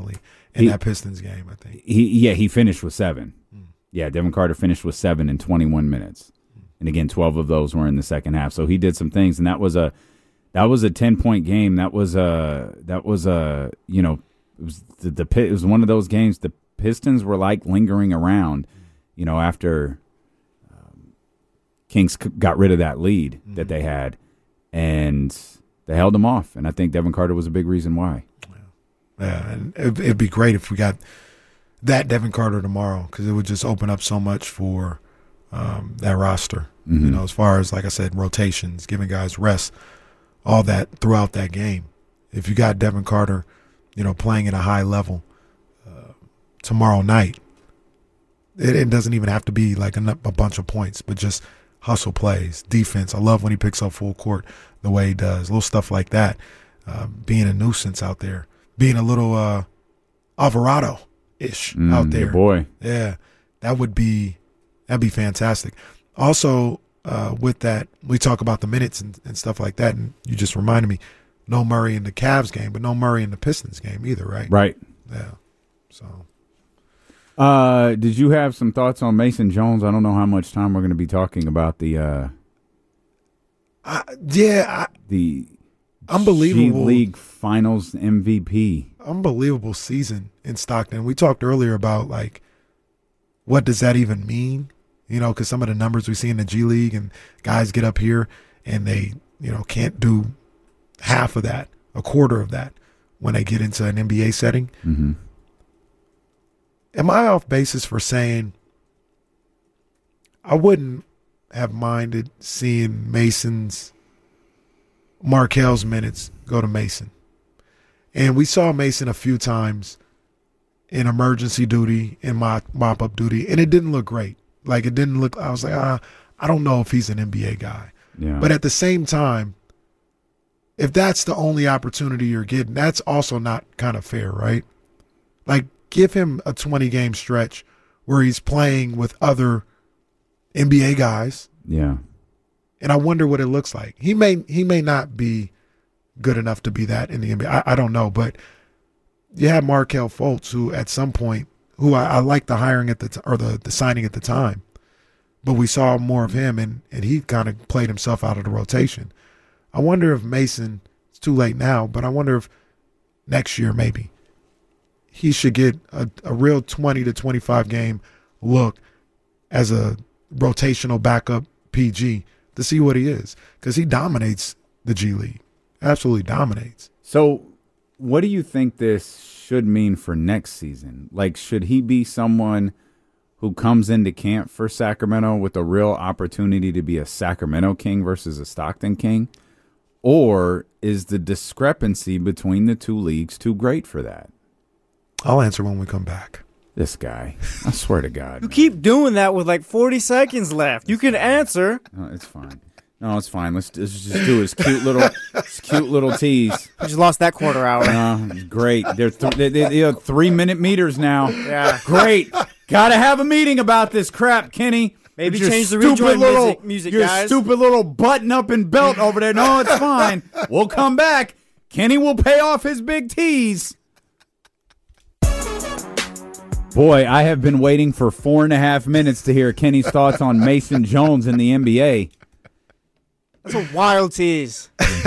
in he, that Pistons game, I think. He Yeah, he finished with seven. Mm. Yeah, Devin Carter finished with seven in twenty-one minutes. Mm. And again, twelve of those were in the second half. So he did some things, and that was a that was a ten-point game. That was a, that was a you know, it was, the, the, it was one of those games the Pistons were like lingering around, you know, after um, Kings got rid of that lead mm-hmm. that they had, and they held them off. And I think Devin Carter was a big reason why. Yeah, and it'd, it'd be great if we got that Devin Carter tomorrow, because it would just open up so much for um, that roster. Mm-hmm. You know, as far as, like I said, rotations, giving guys rest, all that throughout that game. If you got Devin Carter, you know, playing at a high level uh, tomorrow night, it, it doesn't even have to be like a, a bunch of points, but just hustle plays, defense. I love when he picks up full court the way he does, little stuff like that. Uh, being a nuisance out there. Being a little uh, Alvarado-ish mm, out there. Your boy. Yeah, that would be that'd be fantastic. Also, uh, with that, we talk about the minutes and, and stuff like that, and you just reminded me, no Murray in the Cavs game, but no Murray in the Pistons game either, right? Right. Yeah. So. Uh, did you have some thoughts on Mason Jones? I don't know how much time we're going to be talking about the. Uh, uh, yeah. I, the. Unbelievable G League Finals M V P. Unbelievable season in Stockton. We talked earlier about, like, what does that even mean? You know, because some of the numbers we see in the G League, and guys get up here and they, you know, can't do half of that, a quarter of that when they get into an N B A setting. Mm-hmm. Am I off basis for saying I wouldn't have minded seeing Mason's Markel's minutes go to Mason? And we saw Mason a few times in emergency duty, in mop, mop-up duty, and it didn't look great. Like, it didn't look – I was like, ah, I don't know if he's an N B A guy. Yeah. But at the same time, if that's the only opportunity you're getting, that's also not kind of fair, right? Like, give him a twenty-game stretch where he's playing with other N B A guys. Yeah. And I wonder what it looks like. He may he may not be good enough to be that in the N B A. I, I don't know, but you have Markelle Fultz, who at some point, who I, I like the hiring at the t- or the, the signing at the time, but we saw more of him, and, and he kind of played himself out of the rotation. I wonder if Mason, it's too late now, but I wonder if next year maybe he should get a, a real twenty to twenty-five game look as a rotational backup P G to see what he is, because he dominates the G League, absolutely dominates. So what do you think this should mean for next season? Like, should he be someone who comes into camp for Sacramento with a real opportunity to be a Sacramento King versus a Stockton King? Or is the discrepancy between the two leagues too great for that? I'll answer when we come back. This guy. I swear to God. You keep doing that with like forty seconds left. You can answer. No, it's fine. No, it's fine. Let's, let's just do his cute little, his cute little tease. You just lost that quarter hour. No, it's great. They're th- they, they, they have three minute meters now. Yeah, great. Got to have a meeting about this crap, Kenny. Maybe Your change the rejoin little, music, music your guys. stupid little button up and belt over there. No, it's fine. We'll come back. Kenny will pay off his big tease. Boy, I have been waiting for four and a half minutes to hear Kenny's thoughts on Mason Jones in the N B A. That's a wild tease.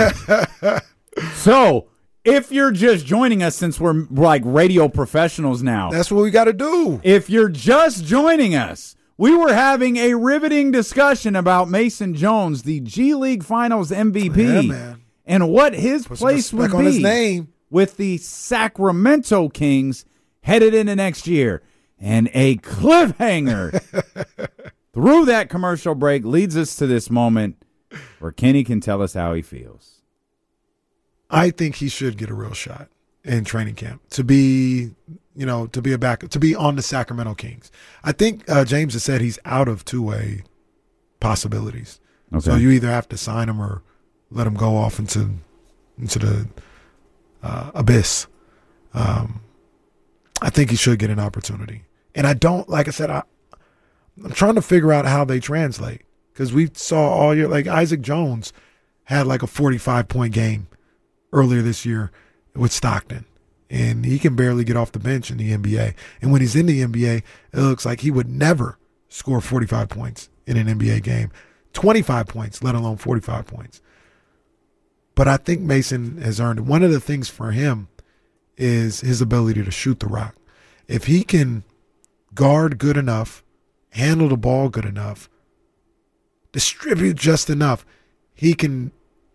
So, if you're just joining us, since we're like radio professionals now. That's what we got to do. If you're just joining us, we were having a riveting discussion about Mason Jones, the G League Finals M V P, yeah, man. and what his Put place some would respect be on his name. with the Sacramento Kings headed into next year. And a cliffhanger through that commercial break leads us to this moment where Kenny can tell us how he feels. I think he should get a real shot in training camp to be, you know, to be a backup, to be on the Sacramento Kings. I think uh, James has said he's out of two-way possibilities. Okay. So you either have to sign him or let him go off into into the uh, abyss. Um, I think he should get an opportunity. And I don't, like I said, I, I'm trying to figure out how they translate, because we saw all year, like Isaac Jones had like a forty-five point game earlier this year with Stockton. and he can barely get off the bench in the N B A. And when he's in the N B A, it looks like he would never score forty-five points in an N B A game, twenty-five points, let alone forty-five points. But I think Mason has earned it. One of the things for him is his ability to shoot the rock. If he can guard good enough, handle the ball good enough, distribute just enough, he can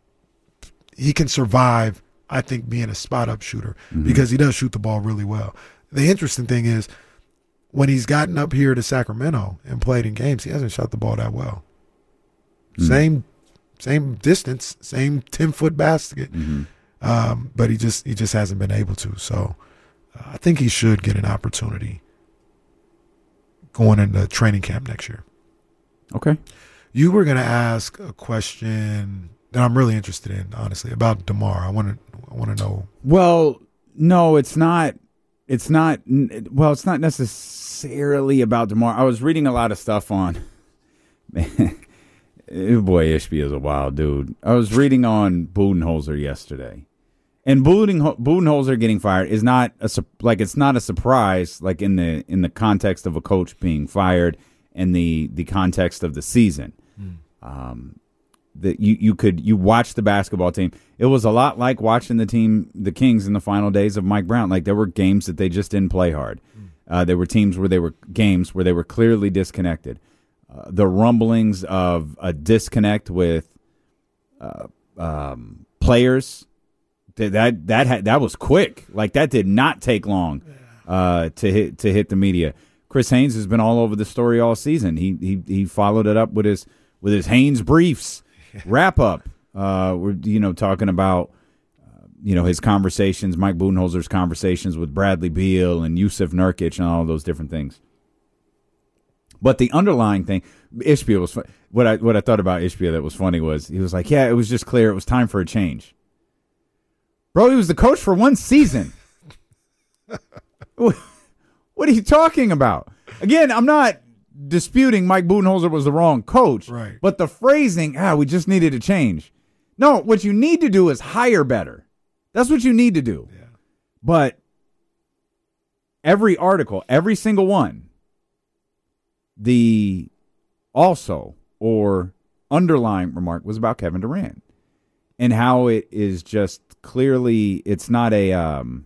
he can survive, I think, being a spot-up shooter mm-hmm. because he does shoot the ball really well. The interesting thing is when he's gotten up here to Sacramento and played in games, he hasn't shot the ball that well. Mm-hmm. Same same distance, same ten-foot basket, mm-hmm. um, but he just he just hasn't been able to. So uh, I think he should get an opportunity going into training camp next year. Okay. You were going to ask a question that I'm really interested in, honestly, about DeMar. I want to I want to know. Well, no, it's not. It's not. Well, it's not necessarily about DeMar. I was reading a lot of stuff on. Man, boy, Ishbia is a wild dude. I was reading on Budenholzer yesterday, and Buden, Budenholzer getting fired is not a like it's not a surprise. Like in the in the context of a coach being fired, and the the context of the season. Mm. Um, that you, you could you watch the basketball team. It was a lot like watching the team, the Kings, in the final days of Mike Brown. Like there were games that they just didn't play hard. Mm. Uh, there were teams where they were games where they were clearly disconnected. Uh, the rumblings of a disconnect with uh, um, players that that that, had, that was quick. Like that did not take long uh, to hit to hit the media. Chris Haynes has been all over the story all season. He he he followed it up with his with his Haynes briefs wrap up. Uh, we're you know talking about uh, you know his conversations, Mike Budenholzer's conversations with Bradley Beal and Yusuf Nurkic and all those different things. But the underlying thing, Ishbia was what I what I thought about Ishbia that was funny was he was like, yeah, it was just clear it was time for a change. Bro, he was the coach for one season. What are you talking about? Again, I'm not disputing Mike Budenholzer was the wrong coach. Right. But the phrasing, ah, we just needed a change. No, what you need to do is hire better. That's what you need to do. Yeah. But every article, every single one, the also or underlying remark was about Kevin Durant and how it is just clearly it's not a um,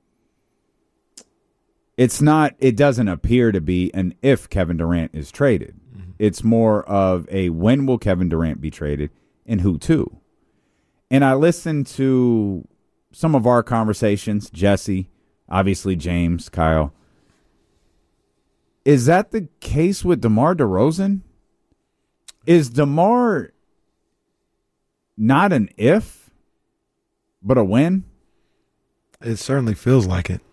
It's not, it doesn't appear to be an if Kevin Durant is traded. Mm-hmm. It's more of a when will Kevin Durant be traded and who to. And I listened to some of our conversations, Jesse, obviously James, Kyle. Is that the case with DeMar DeRozan? Is DeMar not an if, but a when? It certainly feels like it.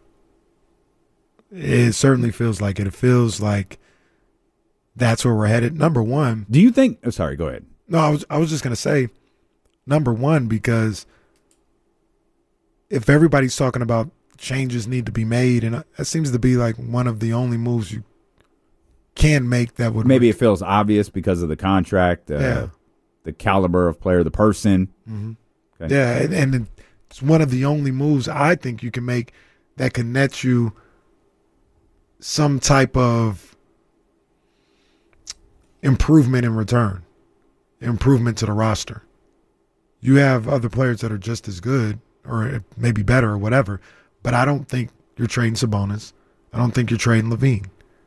It certainly feels like it. It feels like that's where we're headed. Number one. Do you think? Oh, sorry, go ahead. No, I was I was just going to say number one because if everybody's talking about changes need to be made, and that seems to be like one of the only moves you can make that would maybe it feels obvious because of the contract, uh, yeah. the caliber of player, the person. Mm-hmm. Okay. Yeah, and, and it's one of the only moves I think you can make that can net you some type of improvement in return, improvement to the roster. You have other players that are just as good or maybe better or whatever, but I don't think you're trading Sabonis. I don't think you're trading Levine.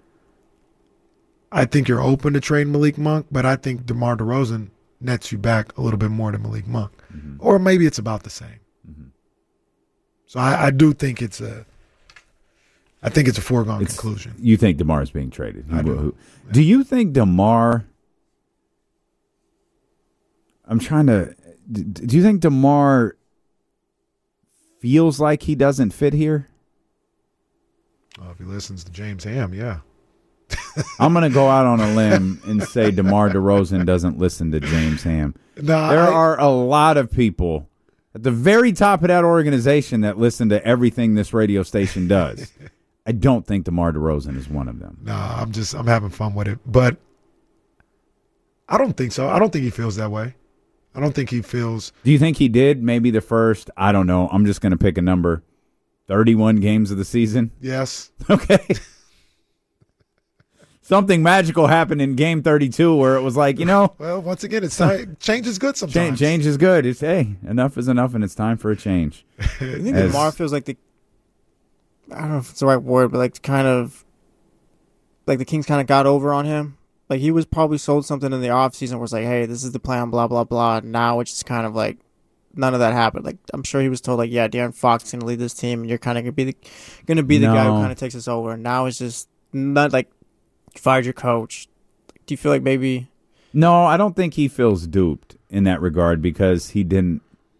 I think you're open to trading Malik Monk, but I think DeMar DeRozan nets you back a little bit more than Malik Monk. Mm-hmm. Or maybe it's about the same. Mm-hmm. So I, I do think it's a I think it's a foregone it's, conclusion. You think DeMar is being traded? I do. Who, do you think DeMar I'm trying to do you think DeMar feels like he doesn't fit here? Oh, if he listens to James Ham, yeah. I'm going to go out on a limb and say DeMar DeRozan doesn't listen to James Ham. No, there I, are a lot of people at the very top of that organization that listen to everything this radio station does. I don't think DeMar DeRozan is one of them. No, I'm just I'm having fun with it. But I don't think so. I don't think he feels that way. I don't think he feels. Do you think he did? Maybe the first, I don't know. I'm just going to pick a number. thirty-one games of the season? Yes. Okay. Something magical happened in game thirty-two where it was like, you know. Well, once again, it's time, change is good sometimes. Change, change is good. It's, hey, enough is enough, and it's time for a change. I think As, DeMar feels like the, I don't know if it's the right word, but like kind of, like the Kings kind of got over on him. Like he was probably sold something in the offseason where it's like, hey, this is the plan, blah, blah, blah. Now it's just kind of like, none of that happened. Like I'm sure he was told, like, yeah, De'Aaron Fox is going to lead this team, and you're kind of going to be the, going to be the no. guy who kind of takes us over. And now it's just not like, fired your coach. Do you feel like maybe? No, I don't think he feels duped in that regard because he didn't.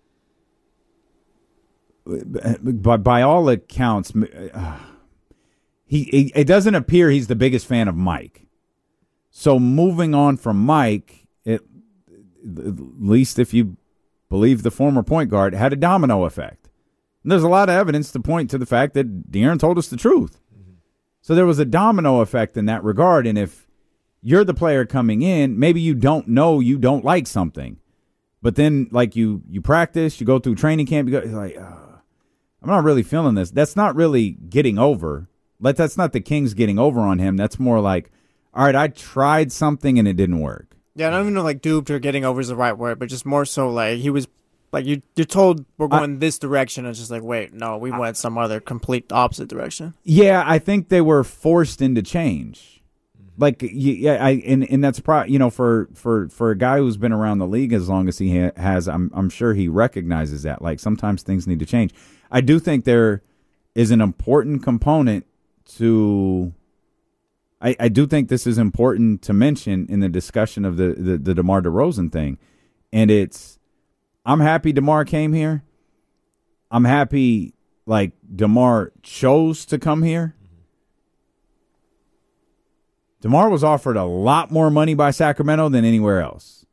By by all accounts, uh, he it doesn't appear he's the biggest fan of Mike. So moving on from Mike, it, at least if you believe the former point guard, had a domino effect. And there's a lot of evidence to point to the fact that De'Aaron told us the truth. So there was a domino effect in that regard, and if you're the player coming in, maybe you don't know you don't like something, but then like you you practice, you go through training camp, you go you're like, oh, I'm not really feeling this. That's not really getting over. Like that's not the Kings getting over on him. That's more like, all right, I tried something and it didn't work. Yeah, I don't even know like duped or getting over is the right word, but just more so like he was. Like, you, you're told we're going I, this direction, and it's just like, wait, no, we I, went some other complete opposite direction. Yeah, I think they were forced into change. Like, yeah, I and, and that's pro, you know, for, for, for a guy who's been around the league as long as he ha- has, I'm I'm sure he recognizes that. Like, sometimes things need to change. I do think there is an important component to. I, I do think this is important to mention in the discussion of the the, the DeMar DeRozan thing, and it's. I'm happy DeMar came here. I'm happy, like, DeMar chose to come here. DeMar was offered a lot more money by Sacramento than anywhere else.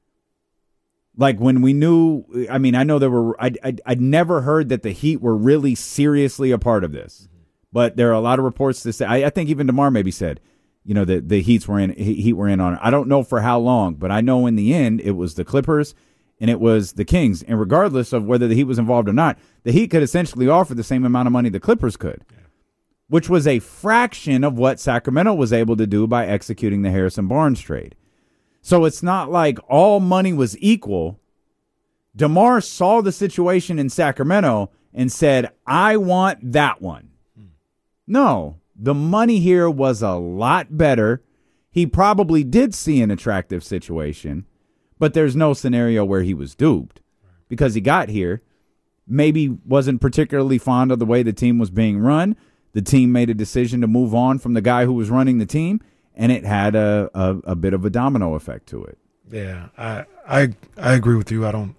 Like, when we knew, I mean, I know there were, I I I'd never heard that the Heat were really seriously a part of this. But there are a lot of reports that say, I, I think even DeMar maybe said, you know, that the Heats were in, Heat were in on it. I don't know for how long, but I know in the end it was the Clippers and it was the Kings. And regardless of whether the Heat was involved or not, the Heat could essentially offer the same amount of money the Clippers could, yeah. which was a fraction of what Sacramento was able to do by executing the Harrison Barnes trade. So it's not like all money was equal. DeMar saw the situation in Sacramento and said, I want that one. Hmm. No, the money here was a lot better. He probably did see an attractive situation. But there's no scenario where he was duped because he got here, maybe wasn't particularly fond of the way the team was being run. The team made a decision to move on from the guy who was running the team, and it had a, a, a bit of a domino effect to it. Yeah, I I I agree with you. I don't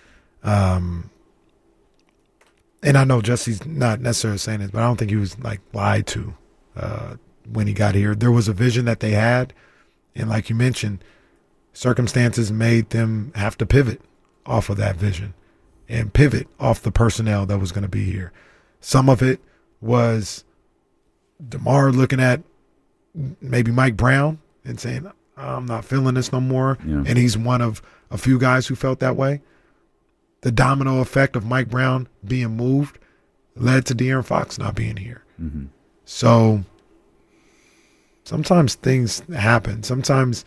um and I know Jesse's not necessarily saying this, but I don't think he was like lied to uh, when he got here. There was a vision that they had, and like you mentioned, circumstances made them have to pivot off of that vision and pivot off the personnel that was going to be here. Some of it was DeMar looking at maybe Mike Brown and saying, I'm not feeling this no more. Yeah. And he's one of a few guys who felt that way. The domino effect of Mike Brown being moved led to De'Aaron Fox not being here. Mm-hmm. So sometimes things happen. Sometimes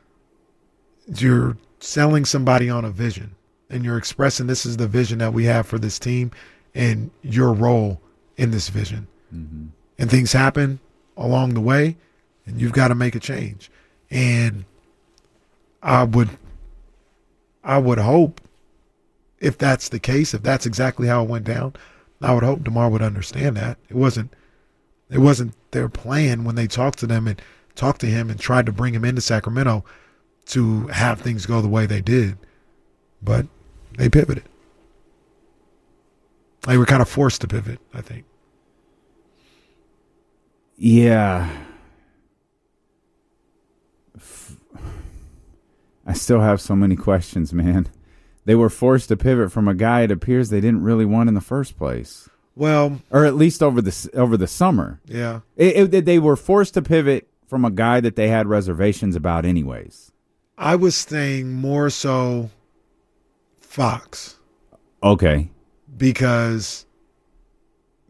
you're selling somebody on a vision and you're expressing this is the vision that we have for this team and your role in this vision. Mm-hmm. And things happen along the way and you've got to make a change. And I would, I would hope if that's the case, if that's exactly how it went down, I would hope DeMar would understand that. It wasn't, it wasn't their plan when they talked to them and talked to him and tried to bring him into Sacramento to have things go the way they did, but they pivoted. They were kind of forced to pivot, I think. Yeah. I still have so many questions, man. They were forced to pivot from a guy it appears they didn't really want in the first place. Well, or at least over the over the summer. Yeah. It, it, they were forced to pivot from a guy that they had reservations about anyways. I was saying more so Fox. Okay. Because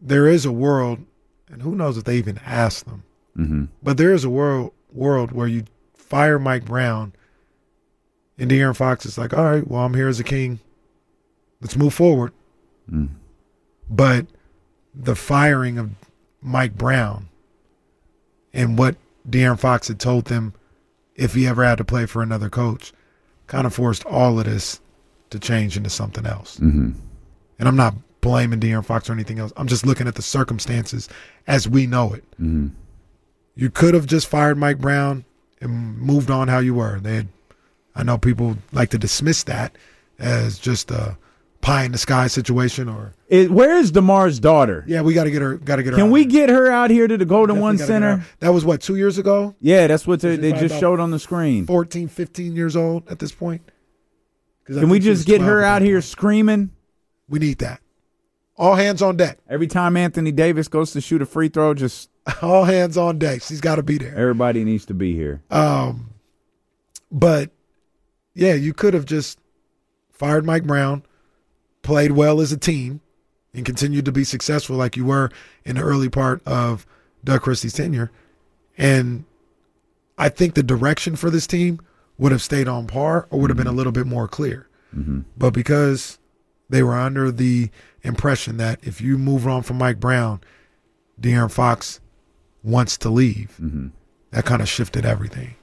there is a world, and who knows if they even asked them, mm-hmm. but there is a world world where you fire Mike Brown, and De'Aaron Fox is like, all right, well, I'm here as a king. Let's move forward. Mm. But the firing of Mike Brown and what De'Aaron Fox had told them if he ever had to play for another coach kind of forced all of this to change into something else. Mm-hmm. And I'm not blaming De'Aaron Fox or anything else. I'm just looking at the circumstances as we know it. Mm-hmm. You could have just fired Mike Brown and moved on how you were. They had, I know people like to dismiss that as just a pie in the sky situation. Or it, where is DeMar's daughter? Yeah, we got to get her. Got to get her. Can out we here. get her out here to the Golden Definitely One gotta Center? That was what, two years ago? Yeah, that's what they, they just about showed on the screen. fourteen, fifteen years old at this point. Can we just get her out here screaming? We need that. All hands on deck. Every time Anthony Davis goes to shoot a free throw, just all hands on deck. She's got to be there. Everybody needs to be here. Um, but yeah, you could have just fired Mike Brown, played well as a team, and continued to be successful like you were in the early part of Doug Christie's tenure. And I think the direction for this team would have stayed on par or would have been a little bit more clear. Mm-hmm. But because they were under the impression that if you move on from Mike Brown, De'Aaron Fox wants to leave, mm-hmm. that kind of shifted everything.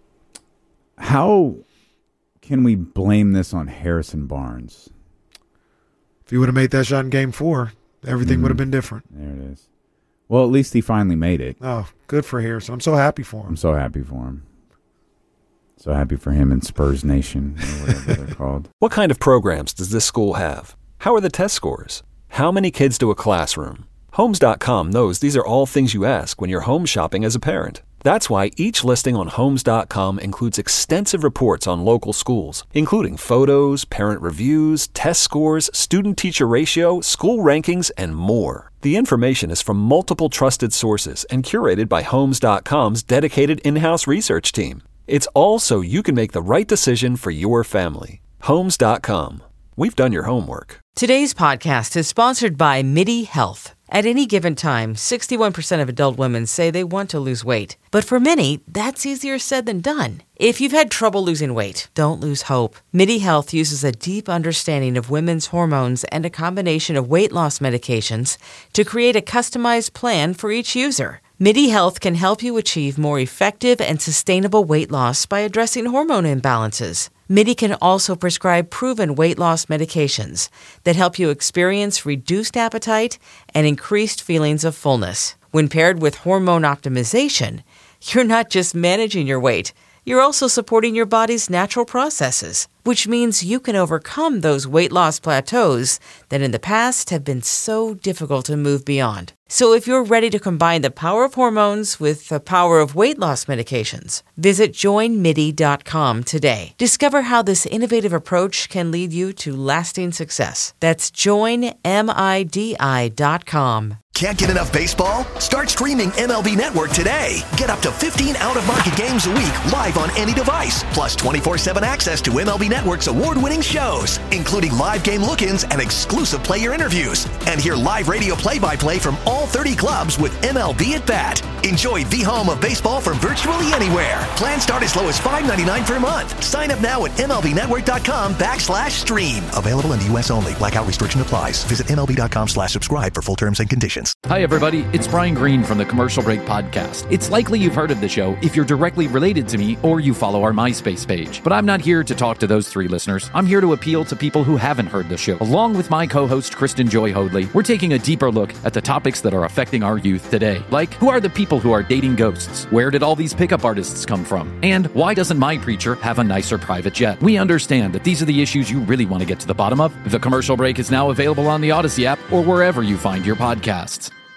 How can we blame this on Harrison Barnes? If he would have made that shot in game four, everything mm-hmm. would have been different. There it is. Well, at least he finally made it. Oh, good for Harrison. I'm so happy for him. I'm so happy for him. So happy for him in Spurs Nation, or whatever they're called. What kind of programs does this school have? How are the test scores? How many kids do a classroom? Homes dot com knows these are all things you ask when you're home shopping as a parent. That's why each listing on Homes dot com includes extensive reports on local schools, including photos, parent reviews, test scores, student-teacher ratio, school rankings, and more. The information is from multiple trusted sources and curated by Homes dot com's dedicated in-house research team. It's all so you can make the right decision for your family. Homes dot com. We've done your homework. Today's podcast is sponsored by MIDI Health. At any given time, sixty-one percent of adult women say they want to lose weight. But for many, that's easier said than done. If you've had trouble losing weight, don't lose hope. MIDI Health uses a deep understanding of women's hormones and a combination of weight loss medications to create a customized plan for each user. MIDI Health can help you achieve more effective and sustainable weight loss by addressing hormone imbalances. MIDI can also prescribe proven weight loss medications that help you experience reduced appetite and increased feelings of fullness. When paired with hormone optimization, you're not just managing your weight, you're also supporting your body's natural processes, which means you can overcome those weight loss plateaus that in the past have been so difficult to move beyond. So if you're ready to combine the power of hormones with the power of weight loss medications, visit join midi dot com today. Discover how this innovative approach can lead you to lasting success. That's join midi dot com. Can't get enough baseball? Start streaming M L B Network today. Get up to fifteen out-of-market games a week live on any device, plus twenty-four seven access to M L B Network's award-winning shows, including live game look-ins and exclusive player interviews. And hear live radio play-by-play from all thirty clubs with M L B at Bat. Enjoy the home of baseball from virtually anywhere. Plans start as low as five ninety-nine per month. Sign up now at MLBnetwork.com backslash stream. Available in the U S only. Blackout restriction applies. Visit MLB.com slash subscribe for full terms and conditions. Hi, everybody. It's Brian Green from the Commercial Break Podcast. It's likely you've heard of the show if you're directly related to me or you follow our MySpace page. But I'm not here to talk to those three listeners. I'm here to appeal to people who haven't heard the show. Along with my co-host, Kristen Joy Hoadley, we're taking a deeper look at the topics that are affecting our youth today. Like, who are the people who are dating ghosts? Where did all these pickup artists come from? And why doesn't my preacher have a nicer private jet? We understand that these are the issues you really want to get to the bottom of. The Commercial Break is now available on the Odyssey app or wherever you find your podcasts.